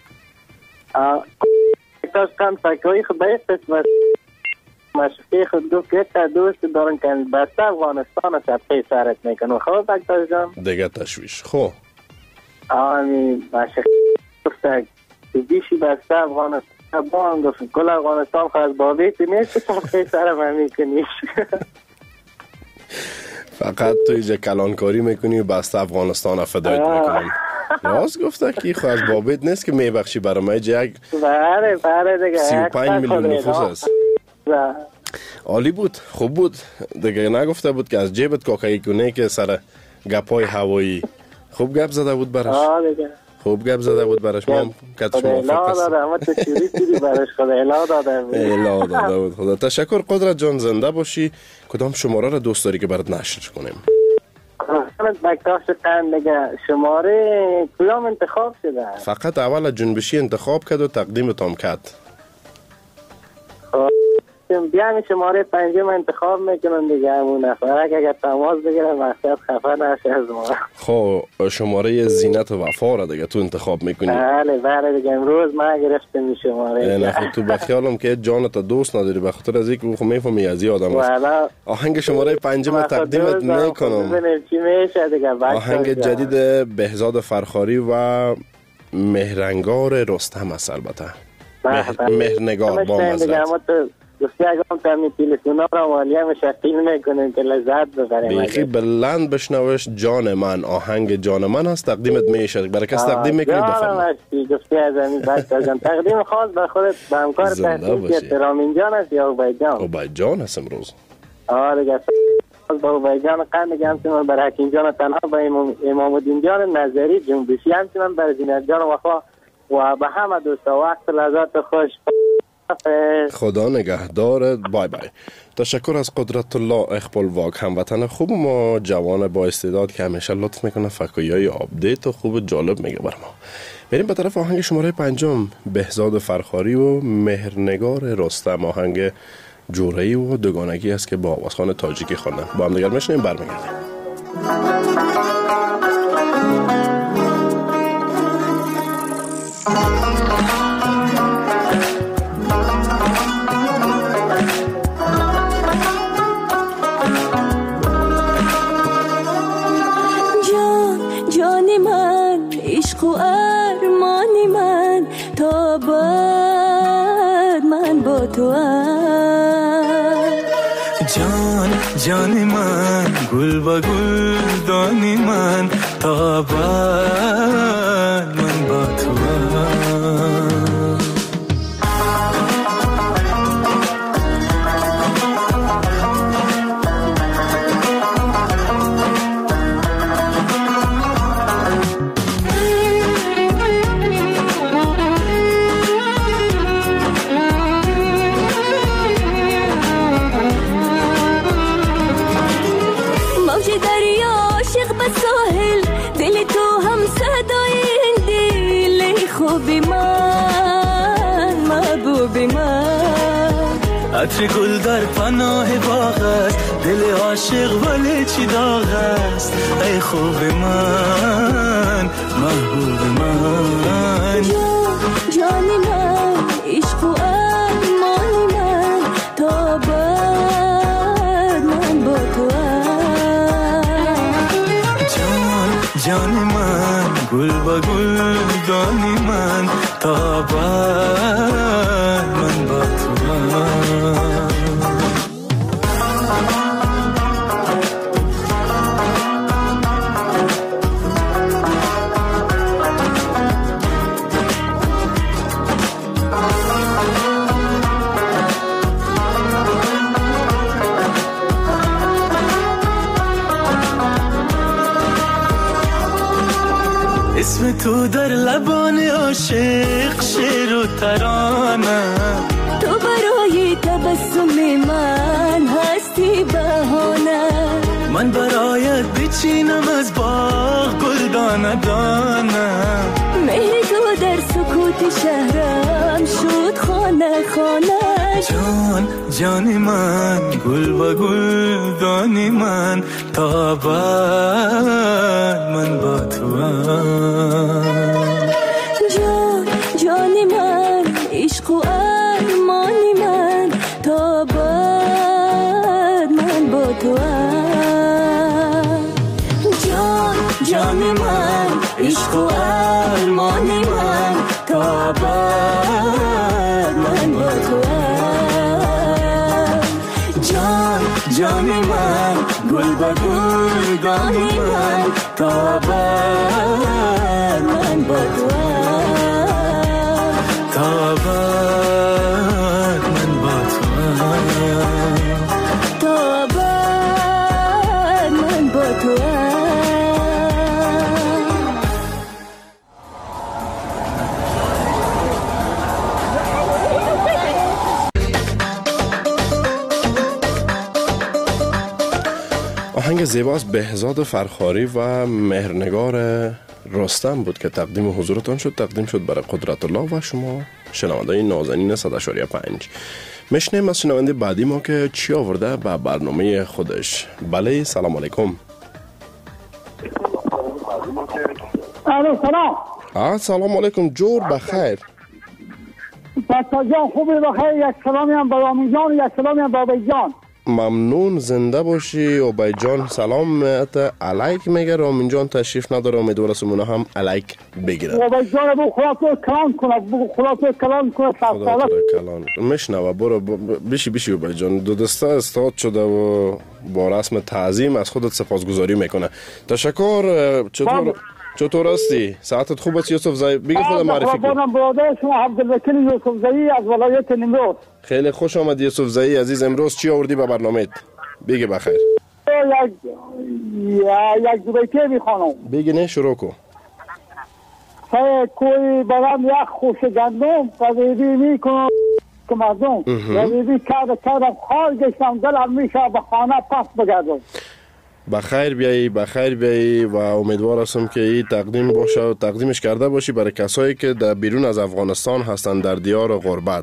بکتاش کن فکایی خود باید قسمت مشقی خود گفت که تا دوست دارن که بسته افغانستان سبقی سرت میکنه. خوب بکتاش جان دیگه تشویش. خوب آمی مشق گفته که بیشی بسته افغانستان با هم گفت کل افغانستان خواهد بابیتی نیست که سبقی سرم هم میکنیش. فقط تو ایجا کلانکاری میکنی و بسته افغانستان افدایت میکنی. راست گفته که خواهد بابیت نیست که میبخشی برای ما ایجا یک 35 میلیون نفوس است. عالی بود، خوب بود دیگه. نگفته بود که از جیبت کاکایی کنه که سر گپای هوایی. خوب گپ زده بود براش. خوب گپ زده بود براش. ما کتش موافق هستیم. اما تو چیری براش خدا الا داده بود. خدا تشکر قدرت جان، زنده باشی. کدام شماره را دوست داری که برات نشر کنیم؟ بکتاش قند دیگه شماره کدام انتخاب شده؟ فقط اول جنبشی انتخاب کرد و تقدیم تام کرد. بیان شماره 5 انتخاب میکنن دیگه. همون نفرک اگر تماس بگیرن مقصد خفه نشه از ما. خب شماره زینت و وفا را دیگه تو انتخاب میکنی؟ بله دیگه. امروز ما گرفتم این شماره. نه تو بخیالم که جانت دوست نداری به خاطر از اینکه خب میفهمی از این آدم است. آهنگ شماره 5 تقدیمت میکنم. آهنگ جدید بهزاد فرخاری و مهرنگار رستم است. البته مهرنگار با مزرعت. دوستی اگه هم تامی تیلسونا را والی هم شکیل میکنیم که لذت ببریم. بیخی بلند بشنوش. جان من، آهنگ جان من هست. تقدیمت میشه برای کس تقدیم میکنی بفرمایید. دوستی از همین بکتاش جان تقدیم خاص به خودت، به همکار تحقیق احترامین جان است یا عبید جان؟ عبید جان هست امروز. دیگه با عبید جان قند دیگه همچنان برای حکیم جان تنها، با امام الدین جان نظری جنبشی همچنان برای زینت جان وفا و به همه دوستا وقت لذت خوش. خدا نگهدارت. بای بای. تشکر از قدرت الله اخپلواک، هموطن خوب ما، جوان با استعداد که همیشه لطف میکنه، فکایای آپدیت و خوب جالب میگه بر ما. بریم به طرف آهنگ شماره 5 بهزاد فرخاری و مهرنگار رستم. آهنگ جورایی و دوگانگی است که با آوازخوان تاجیکی خواندن. با هم دیگر میشنیم برمیگردیم. عشق و ارمان من تا بعد من با تو جان من گل با گل گلدانی من تا ابد من با تو عطر گل در پناه باغ است، دل عاشق ولی چی داغ است. ای خوب من، محبوب من، جان من، عشق و ارمان من، تا بعد من با تو جان من، گل با گل دانی من، تا بعد من با تو اسم تو در لبان عاشق شعر و ترانه، تو برای تبسم من هستی بهانه، من برایت بچینم از باغ گل دانه دانه، مهر تو در سکوت شهرم شد خانه خانه. جان من، گل و گل دانی من، تا بعد من با تو جان من، عشق و ارمان من، تا بعد من با تو جان من، عشق و ارمان من، تا بعد من با تو جان من، گل با گل دانی من، تا بعد من با تو تا بعد من با تو تا بعد من با تو. آهنگ زیباست بهزاد فرخاری و مهرنگار رستم بود که تقدیم حضورتان شد، تقدیم شد برای قدرت الله و شما شنونده نازنین 100.5. میشنیم از شنونده بعدی ما که چی آورده به برنامه خودش. بله، سلام علیکم. سلام. سلام علیکم، جور بخیر. بچه جان خوبی بخیر، یک سلامی هم با آمین جان، یک سلامی هم با آبی جان. ممنون، زنده باشی. اوبای جان سلام علیک میگه، رامین جان تشریف نداره، امیدوار است اونا هم علیک بگیرن. اوبای جان بو خلاصو کلام کنه، بو خلاصو کلام کنه. خدا کلام میشنوه. برو بیشی اوبای جان، دو دسته استاد شده و با رسم تعظیم از خودت سپاسگزاری میکنه. تشکر. چطور هستی؟ ساعتت خوب است یوسف زایی؟ بگی خود معرفی کن. من برادر شما عبدالوکیل یوسف زایی از ولایت نیمروز. خیلی خوش آمد یوسف زایی عزیز. امروز چی آوردی به برنامه‌ت؟ بگی بخیر. یک دو بیتی میخوانم. بگی نه، شروع کن. کوی برام یک خوش گندم قویدی میکنم که مردم قویدی کردم خال گشتم دلم میشه به خانه پس بگردم. بخیر بیایی و امیدوار هستم که این تقدیم باشه و تقدیمش کرده باشی برای کسایی که در بیرون از افغانستان هستن در دیار غربت.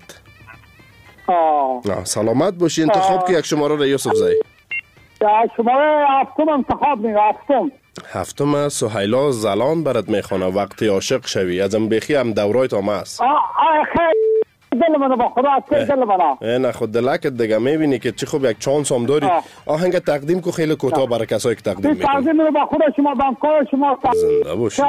سلامت باشی. انتخاب که یک شماره را یوسف زایی. شماره هفتم انتخاب هفتم سهیلا زلان برات میخوانه وقتی عاشق شوی. ازم بخی هم دورایت هم است. دل منو با خدا دل منو. نه خود دلکت دیگه میبینی که چی خوب یک چانس هم داری. آهنگ تقدیم کو خیلی کوتاه برای کسایی که تقدیم میکنی. تقدیم منو با خدا شما بانکار شما زنده باشی.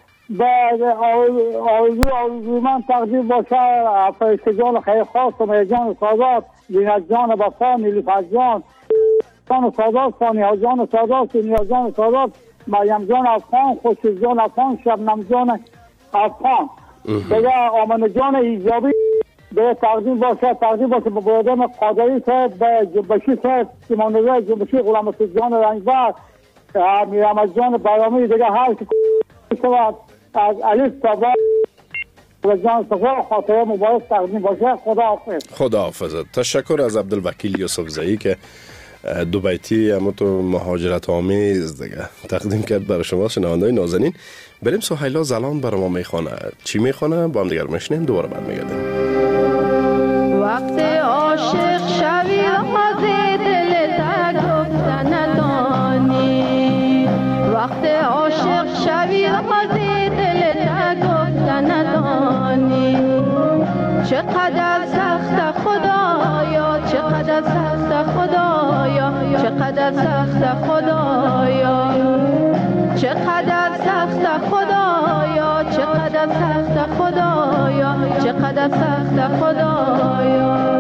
آرزو من تقدیم باشه فرشته جان خیلی خاص و میجان سادات، لینک جان بفا، نیلوفر جان، جان سادات، ثانیه جان سادات، سینیا جان سادات، مریم جان افغان، خوشی جان افغان، شبنم جان افغان، دیگه آمنه جان ایجابی به تقدیم باشه به برادرم قادری صاحب، به جنبشی صاحب، سیمانوی جنبشی، غلام رسول جان رنگبر، میرحمد جان برامی، دیگه هر که شود از الف تا با جان صفا خاطره مبارک تقدیم باشه. خدا حافظ. تشکر از عبدالوکیل یوسف زئی که دو بیتی همونطور مهاجرت آمیز دیگه تقدیم کرد برای شما شنونده‌های نازنین. بریم سهیلا زلان برای ما میخوانه. چی میخوانه؟ با هم دیگر میشنیم، دوباره برمیگردیم. وقت عاشق شوی آواز دل گفتن ندانی، وقت عاشق شوی آواز دل گفتن ندانی، چقدر سخت خدایا، چقدر سخت خدایا، چقدر سخت خدایا، چقدر سخت خدایا، چقدر سخت خدایا، چقدر سخت خدایا.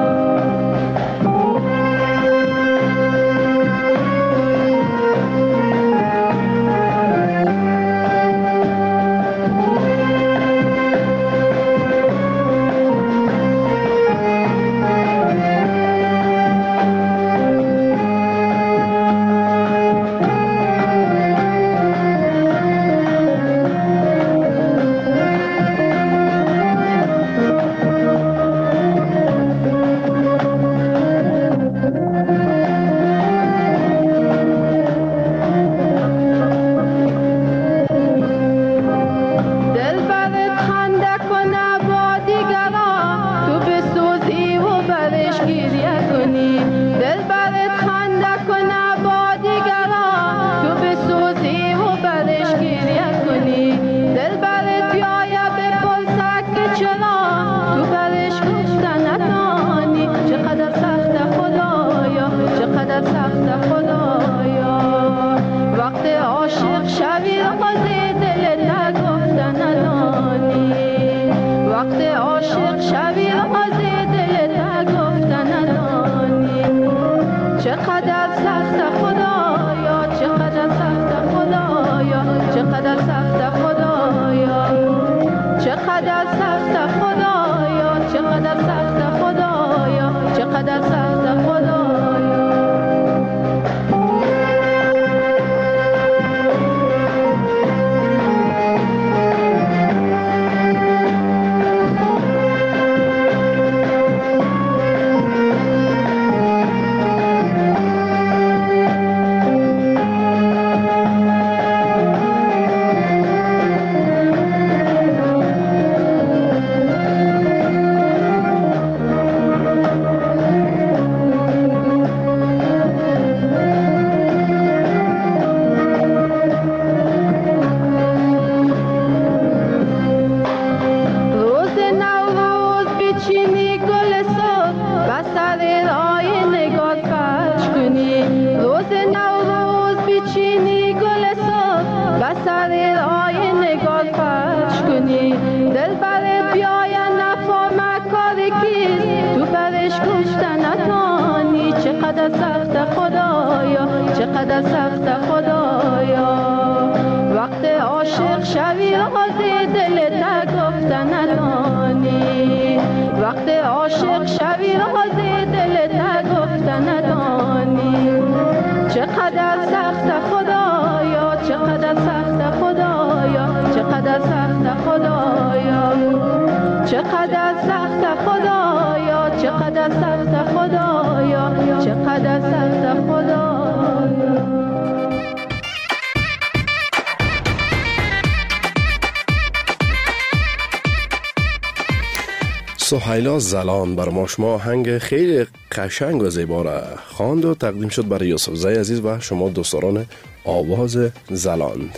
سهیلا زلان بر ما شما آهنگ خیلی قشنگ و زیبا را خواند و تقدیم شد برای یوسف زئی عزیز و شما دوستان آواز زلاند.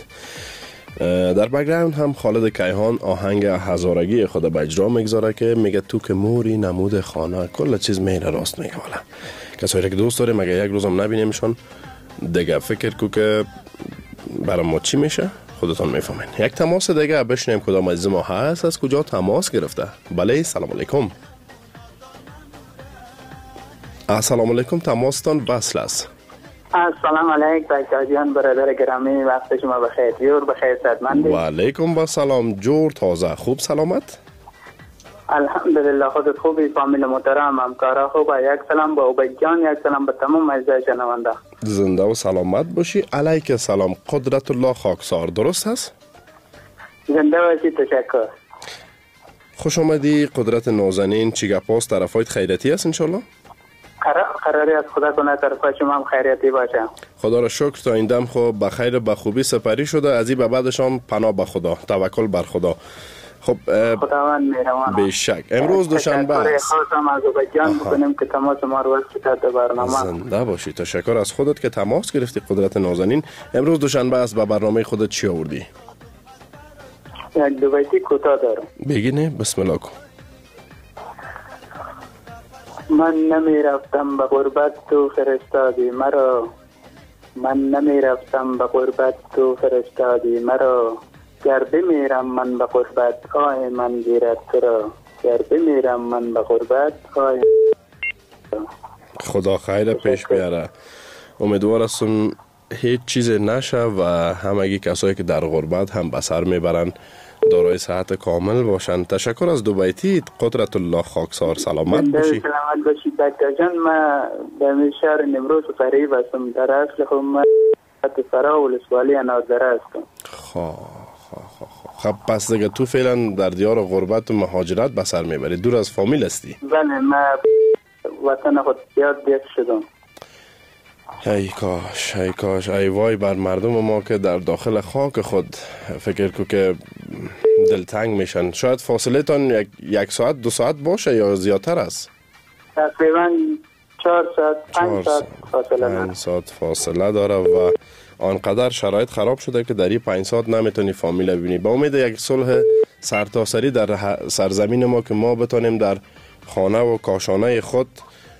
در بک‌گراند هم خالد کیهان آهنگ هزارگی خود به اجرا میگذاره که میگه تو که موری نمود خانه کل چیز میره راست میگه. والا کسایی که دوست داره مگه یک روزم نبینیمشون دیگه فکر کو که برای ما چی میشه خودتون میفهمین. یک تماس دیگه بشنیم کدام عزیز ما هست، از کجا تماس گرفته. بله سلام علیکم. السلام علیکم، تماستان وصل است. سلام علیک دکتر جان، برادر گرامی، وقت شما بخیر. جور بخیر، صحتمندی؟ و علیکم با سلام، جور تازه، خوب سلامت؟ الحمدلله، خودت خوبی؟ فامیل محترم، همکارا خوبه؟ یک سلام با عبید جان، یک سلام به تمام اعضای شنونده. زنده و سلامت باشی. علیک سلام. قدرت الله خاکسار، درست هست؟ زنده باشی، تشکر. خوش آمدی. قدرت نازنین، چی گپاست؟ طرفایت خیریتی است انشالله؟ قراری از خدا کنه طرف شما هم خیریتی باشه. خدا را شکر. تا این دم خب بخیر به خوبی سپری شده، از این به بعدش هم پناه به خدا، توکل بر خدا. خب خداوند مهربان. به شک امروز دوشنبه است. خواستم از جان بکنیم که تماس ما رو واسه برنامه. زنده باشی. تشکر از خودت که تماس گرفتی قدرت نازنین. امروز دوشنبه است، به برنامه خودت چی آوردی؟ یک دو بیتی کوتاه دارم. بگینه، بسم الله کن. من نمی رفتم به غربت، تو فرستادی مرا. من نمی رفتم به غربت، تو فرستادی مرا. گر بمیرم من به غربت، آه من گیرد تو را. گر بمیرم من به غربت، آه. خدا خیر پیش بیاره. امیدوار هستم هیچ چیز نشه و همگی کسایی که در غربت هم به سر میبرن دارای صحت کامل باشن. تشکر از دو بیتی. قدرت الله خاکسار، سلامت باشی. سلامت باشی دکتر جان. من در شهر نمروز قریب هستم. در اصل خب من فرا ولسوالی اناردره هستم. خب پس دیگه تو فعلا در دیار غربت و مهاجرت به سر میبری، دور از فامیل هستی؟ بله، من وطن خود زیاد بیت شدم. ای کاش، ای کاش، ای وای بر مردم ما که در داخل خاک خود فکر کو که دلتنگ میشن. شاید فاصله تان یک ساعت 2 ساعت باشه یا زیادتر است؟ تقریبا 4 ساعت 5 ساعت فاصله داره. 5 ساعت فاصله داره و آنقدر شرایط خراب شده که در این 5 ساعت نمیتونی فامیل ببینی. با امید یک صلح سرتاسری در سرزمین ما که ما بتانیم در خانه و کاشانه خود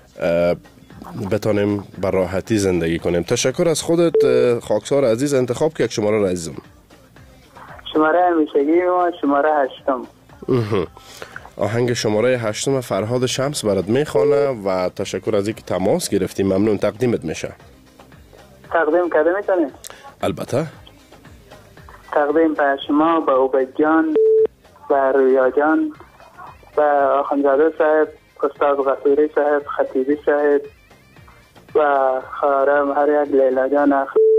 بتانیم بر راحتی زندگی کنیم. تشکر از خودت خاکسار عزیز. انتخاب که یک شماره را عزیزم. شماره همیشگی ما شماره 8. آهنگ شماره 8 فرهاد شمس برات میخوانه و تشکر از اینکه تماس گرفتی. ممنون. تقدیمت میشه. تقدیم کرده میتونی؟ البته. تقدیم به شما، به عبید جان، به رویا جان، به آخوندزاده صاحب، استاد غفوری صاحب، خطیبی صاحب و خواهرم هر یک، لیلا جان،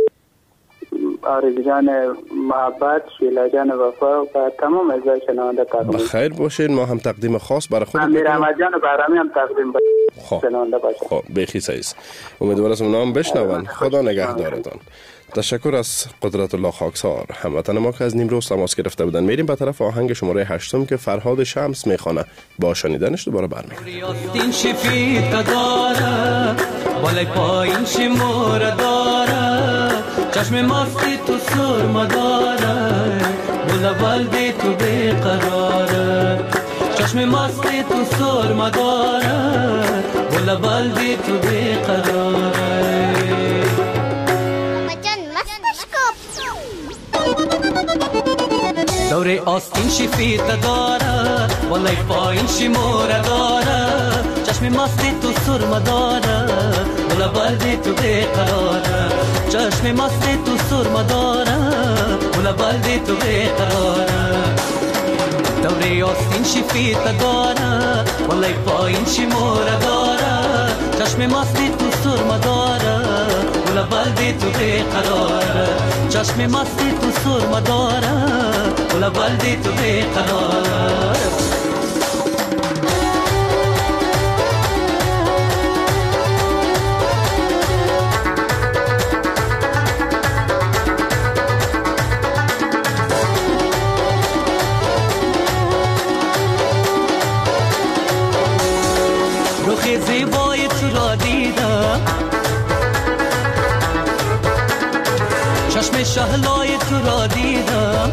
آرزو جان محبت، شیلا جان وفا و تمام اعضای شنونده تقدیم. بخیر باشین. ما هم تقدیم خاص برای خود امیر احمد جان برامی هم تقدیم به شنونده باشه. خب بخی سعیست. امیدوار هستم نام بشنون. خدا نگهدارتان. تشکر از قدرت الله خاکسار. هموطن ما که از نیمروز تماس گرفته بودن. میریم به طرف آهنگ شماره 8 که فرهاد شمس میخوانه. با شنیدنش دوباره برمیگردیم. این شفیت داره بالای پایین شماره داره، چشم ماستی تو سرما داره، بلبل بی تو بیقراره. چشم ماستی تو سرما داره، بلبل بی تو بیقراره. دوره آستین شفیت داره بالای پایین شماره داره، چشم ماستی تو سرما داره، بلبل بی تو بیقراره. چشم ماستی تو سرما داره، بلبل بی تو بیقراره. دوره آستین شفیت داره بالای پایین شماره داره، چشم ماستی تو سرما داره، بلبل بی تو بیقراره. چشم ماستی تو سرما داره، بلبل بی تو بیقراره. رخ زیبای تو را دیدم، چشم شهلای تو را دیدم،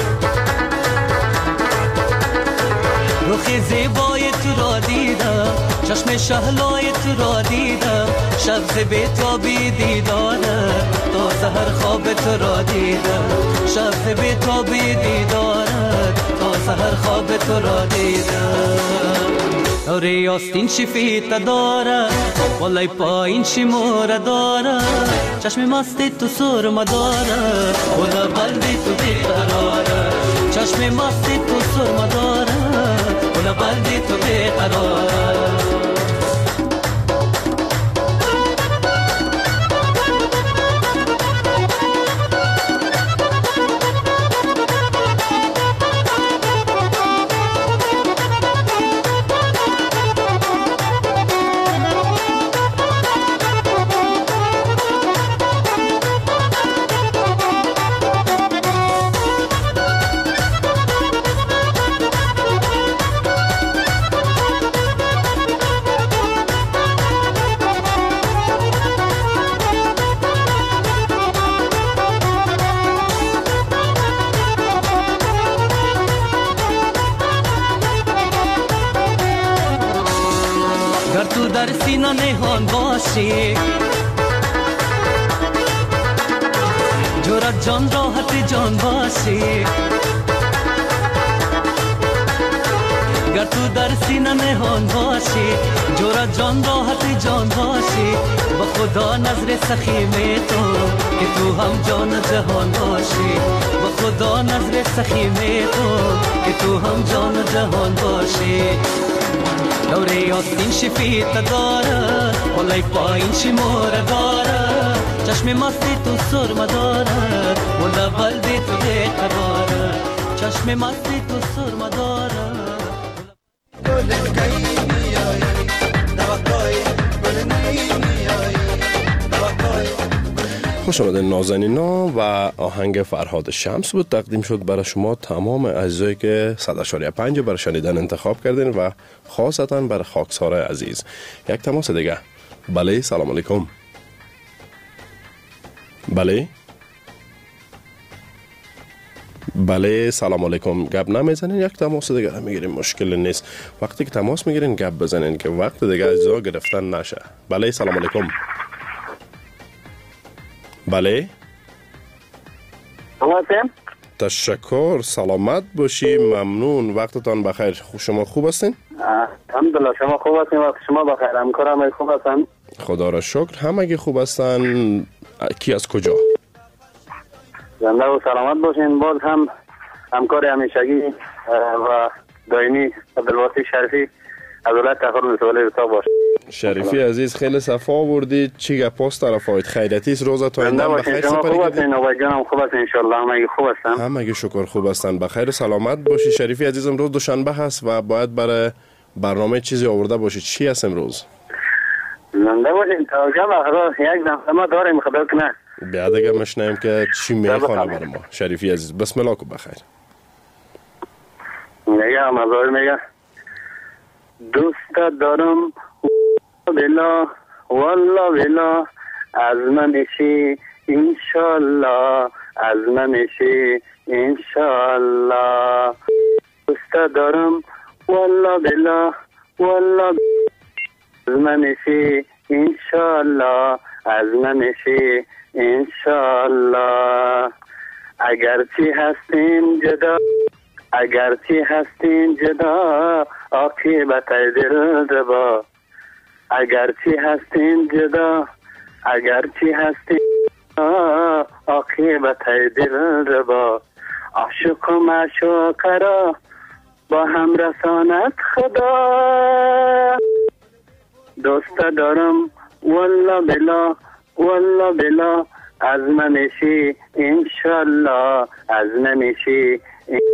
رخ زیبای تو را دیدم، چشم شهلای تو را دیدم. شب ز بیتابی دیداره، تا سحر خواب تو را دیدم. شب ز بیتابی دیداره، تا سحر خواب تو را دیدم. دوره آستین شفیت داره والای پایین شماره داره چشم مستی تو سرما داره والا بلدی تو بیقراره چشم مستی تو سرما داره والا بلدی تو بیقراره در سینه نهان باشی جرأت جان راحت جان باشی گر تو در سینه نهان باشی جرأت جان راحت جان باشی با خدا نظر سخیم تو که تو هم جان جهان باشی با خدا نظر سخیم تو که تو هم جان جهان باشی دوره آستین شفیت داره والای پایین شماره داره چشم مستی تو سرما داره والا بلدی تو بیقراره چشم مستی تو سرما داره خوش آمدین نازنینا و آهنگ فرهاد شمس بود تقدیم شد برای شما تمام عزیزایی که 100.5 برای شنیدن انتخاب کردین و خاصتا برای خاکسار عزیز. یک تماس دیگه. بله سلام علیکم. بله سلام علیکم. گپ نمیزنین یک تماس دیگه میگیریم مشکل نیست. وقتی که تماس میگیرین گپ بزنین که وقت دیگه عزیزا گرفتن نشه. بله سلام علیکم. بله تشکر سلامت باشی ممنون وقتتان بخیر شما خوب هستین؟ الحمدلله شما خوب هستین وقت شما بخیر همکارم خوب هستن؟ خدا را شکر همگی خوب هستن کی از کجا؟ زنده و سلامت باشین باز هم همکار همیشگی و دائمی عبدالواسی شریفی از ولایت تخار مسئول رسا باش شریفی عزیز خیلی صفا آوردید چی گپاس طرفایت خیرتی است روزا تا ایندم بخیر سپری خوب هستین آقای جانم خوب هستین ان شاء الله همگی خوب هستن همگی شکر خوب هستن بخیر و سلامت باشی شریفی عزیزم روز دوشنبه هست و باید برای برنامه چیزی آورده باشید چی هست امروز زنده باشین تا جمع یک دم داریم خدا کنه بیا دیگه مشنیم که چی میخوانه برای ما شریفی عزیز بسم الله کو بخیر میگم مزار میگم دوست دارم بلا والله بلا از منشی انشالله از منشی انشالله دوست دارم والله بلا والله از منشی انشالله از منشی انشالله اگرچه هستیم جدا اگرچه هستیم جدا عاقبت دل ربا اگرچه هستیم جدا اگرچه هستیم عاقبت دل ربا عاشق و معشوق را با هم رساند خدا دوست دارم والله بلا والله بلا از منشی انشالله از منشی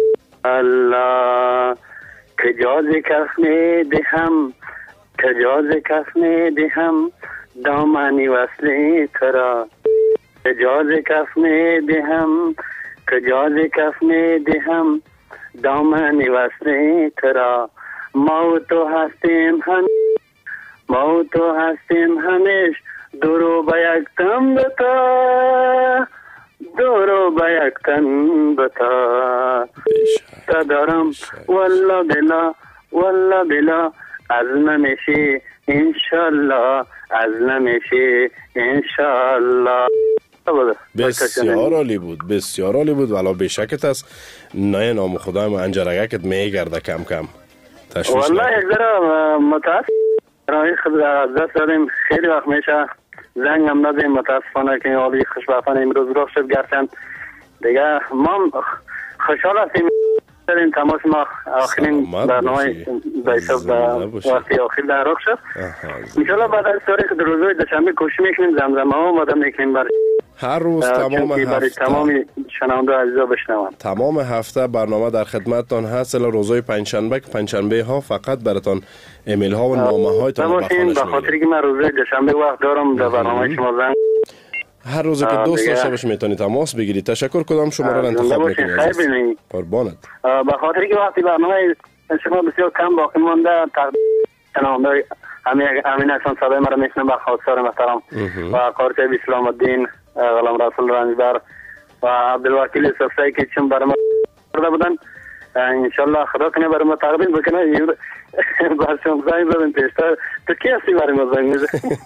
الله کجاز کف می دهم کجاز کف می دهم دامانی وصلی ترا کجاز کف می دهم کجاز کف می دهم دامانی وصلی ترا ما تو هستیم هم ما تو هستیم همیش درو با یک دم بتا دورو با یک تن بتا دارم والله بلا والله بلا از نمیشی انشالله از نمیشی انشالله بسیار عالی بود بسیار عالی بود ولی بشکت است نه نام خدای ما انجرگکت میگرده کم کم والله یک ذره متاسف رای خود از دست دادیم. خیلی وقت میشه زنگ هم ندیم، متاسفانه که حالی خوشبختانه امروز رخ شد. گرچند دیگه ما خوشحال هستیم این تماس ما آخرین برنامه بیشتر وقتی آخر در رخ شد. انشالله بعد از تاریخ در روزهای دوشنبه کوشش میکنیم زمزمه ها آماده میکنیم برای هر روز تمام هفته تمام شنونده عزیزا بشنوند. تمام هفته برنامه در خدمتتان هست الا روزهای پنجشنبه که پنجشنبه ها فقط براتان ایمیل ها و نامه هایتان رو بخوانش به خاطر که من روزهای دوشنبه وقت دارم در برنامه شما زنگ هر روز که دوست داشته باشی میتونی تماس بگیری. تشکر. کدام شماره را انتخاب میکنی؟ خیر بینید. قربانت. به خاطر که وقتی برنامه شما بسیار کم باقی مانده شنونده امین حسن صدای مرا میشنم با خواستار محترم و قارچه اسلام الدین غلام رسول رنجبر و عبدالوکیل صفایی که چون برای ما کرده بودن انشالله خدا کنه برای ما تقدیم بکنه. بس شما زنگ زدن پیشتر تو کی هستی برای ما زنگ میزنی؟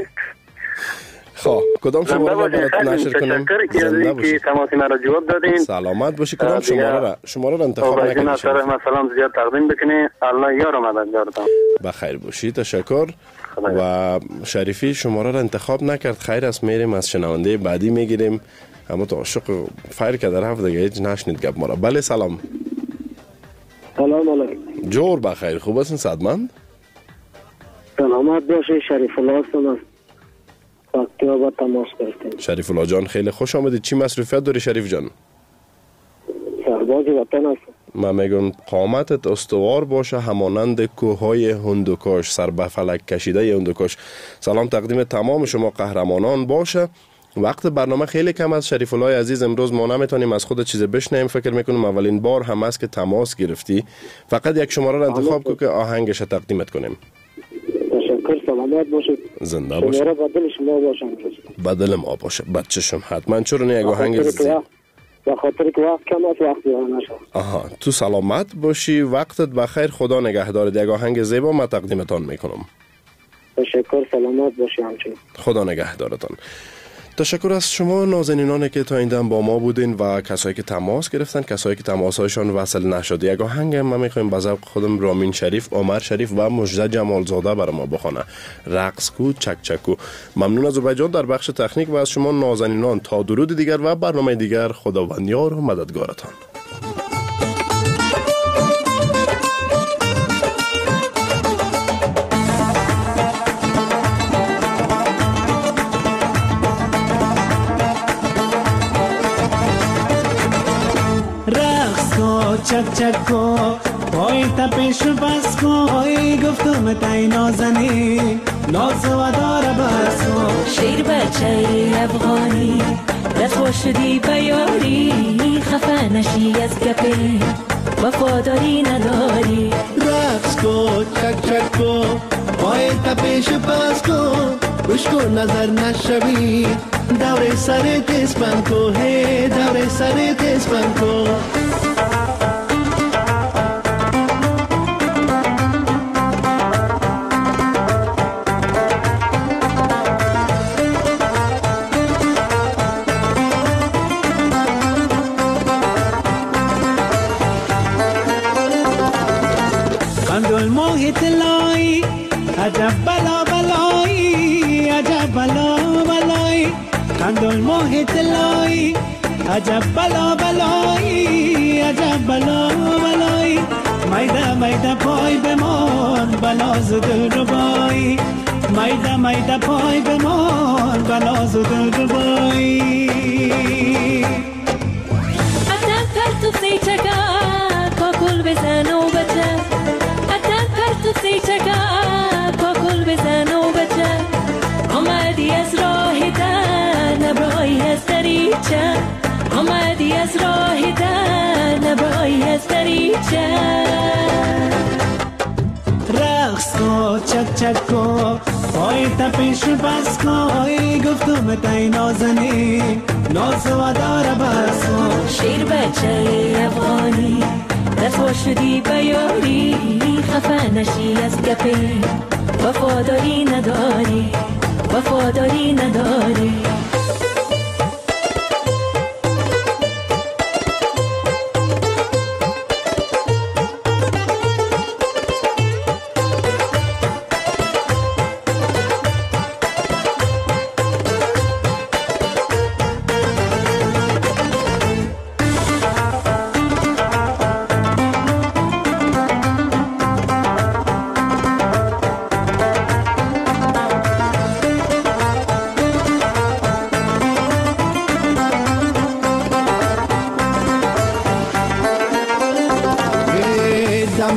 خب کدام شماره را برات نشر کنم؟ زنده باشی. تماسی مرا جواب دادین. سلامت باشی. کدام شماره را انتخاب نکنید؟ مثلا سلام زیاد تقدیم بکنی. الله یار و مددگارتان. بخیر باشی. تشکر. و شریفی شماره را انتخاب نکرد. خیر است میریم از شنونده بعدی میگیریم. اما تو عاشق فایر که در هفته دیگه هیچ نشنید گپ ما را. بله سلام. سلام علیکم. جور بخیر. خوب هستین صدمند؟ سلامت باشی. شریف الله هستم. وقتی با تماس گرفتیم. شریف الله جان خیلی خوش آمدید. چی مصروفیت داری شریف جان؟ سرباز وطن هستم. من میگم قامتت استوار باشه همانند کوههای هندوکش، سر به فلک کشیده هندوکش. سلام تقدیم تمام شما قهرمانان باشه. وقت برنامه خیلی کم است شریف الله عزیز. امروز ما نمیتونیم از خود چیز بشنویم. فکر میکنم اولین بار هم است که تماس گرفتی. فقط یک شماره را انتخاب کن که آهنگش تقدیمت کنیم. تشکر. سلامت باشید. زنده باشید. شماره بدل شما باشم. بدل ما باشه. بچه‌شم حتما. چرا نه یک آهنگ به خاطر که وقت کم است وقتی نشه. آها تو سلامت باشی. وقتت بخیر. خدا نگهدارت. یک آهنگ زیبا ما تقدیمتان میکنم. تشکر. سلامت باشی همچنین. خدا نگهدارتان. تشکر از شما نازنینانی که تا این دم با ما بودین و کسایی که تماس گرفتن، کسایی که تماس‌هایشان وصل نشد. یک آهنگ ما می‌خوایم به ذوق خودم رامین شریف، عمر شریف و مجده جمالزاده برای ما بخونه. رقص کو چک چکو. ممنون از عبیدجان در بخش تکنیک و از شما نازنینان. تا درود دیگر و برنامه دیگر خداوند یار و مددگارتان. چک چک کو پای تپش بس کو گفتم تای نازنی ناز و داره بس کو شیر بچه افغانی رسوا شدی بیاری خفه نشی از گپی وفاداری نداری. رقص کو چک چک کو پای تپش بس کو گوش کو نظر نشوی دور سر تسبن کو هی دور سر تسبن کو. عجب بلا بلایی عجب بلا بلایی کندل ماه طلایی عجب بلا بلایی عجب بلا بلایی میده میده پای بمان بلاز دل ربایی میده میده پای بمان بلاز دل ربایی. عدن پرتو سیچگا کاکل بزن و بچه عدن پرتو سیچگا کاکل بزن و بچه آمدی از راه در نبرای از دریچه آمدی از راه در نبرای از دریچه. رقص کو چک چک کو پای تپش بس کو گفتم تای نازنی ناز و داره بس کو شیر بچه افغانی رسوا شدی بیاری خفه نشی از گپی وفاداری نداری وفاداری نداری.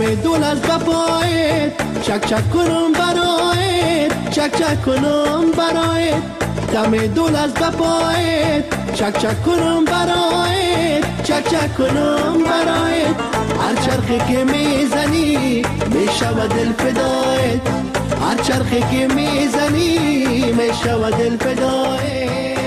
دول از بپایت چک چک کنم برایت چک چک کنم برایت دم دول از بپایت چک چک کنم برایت چک چک کنم برایت هر چرخی که میزنی میشود دل فدایت هر چرخی که میزنی میشود دل فدایت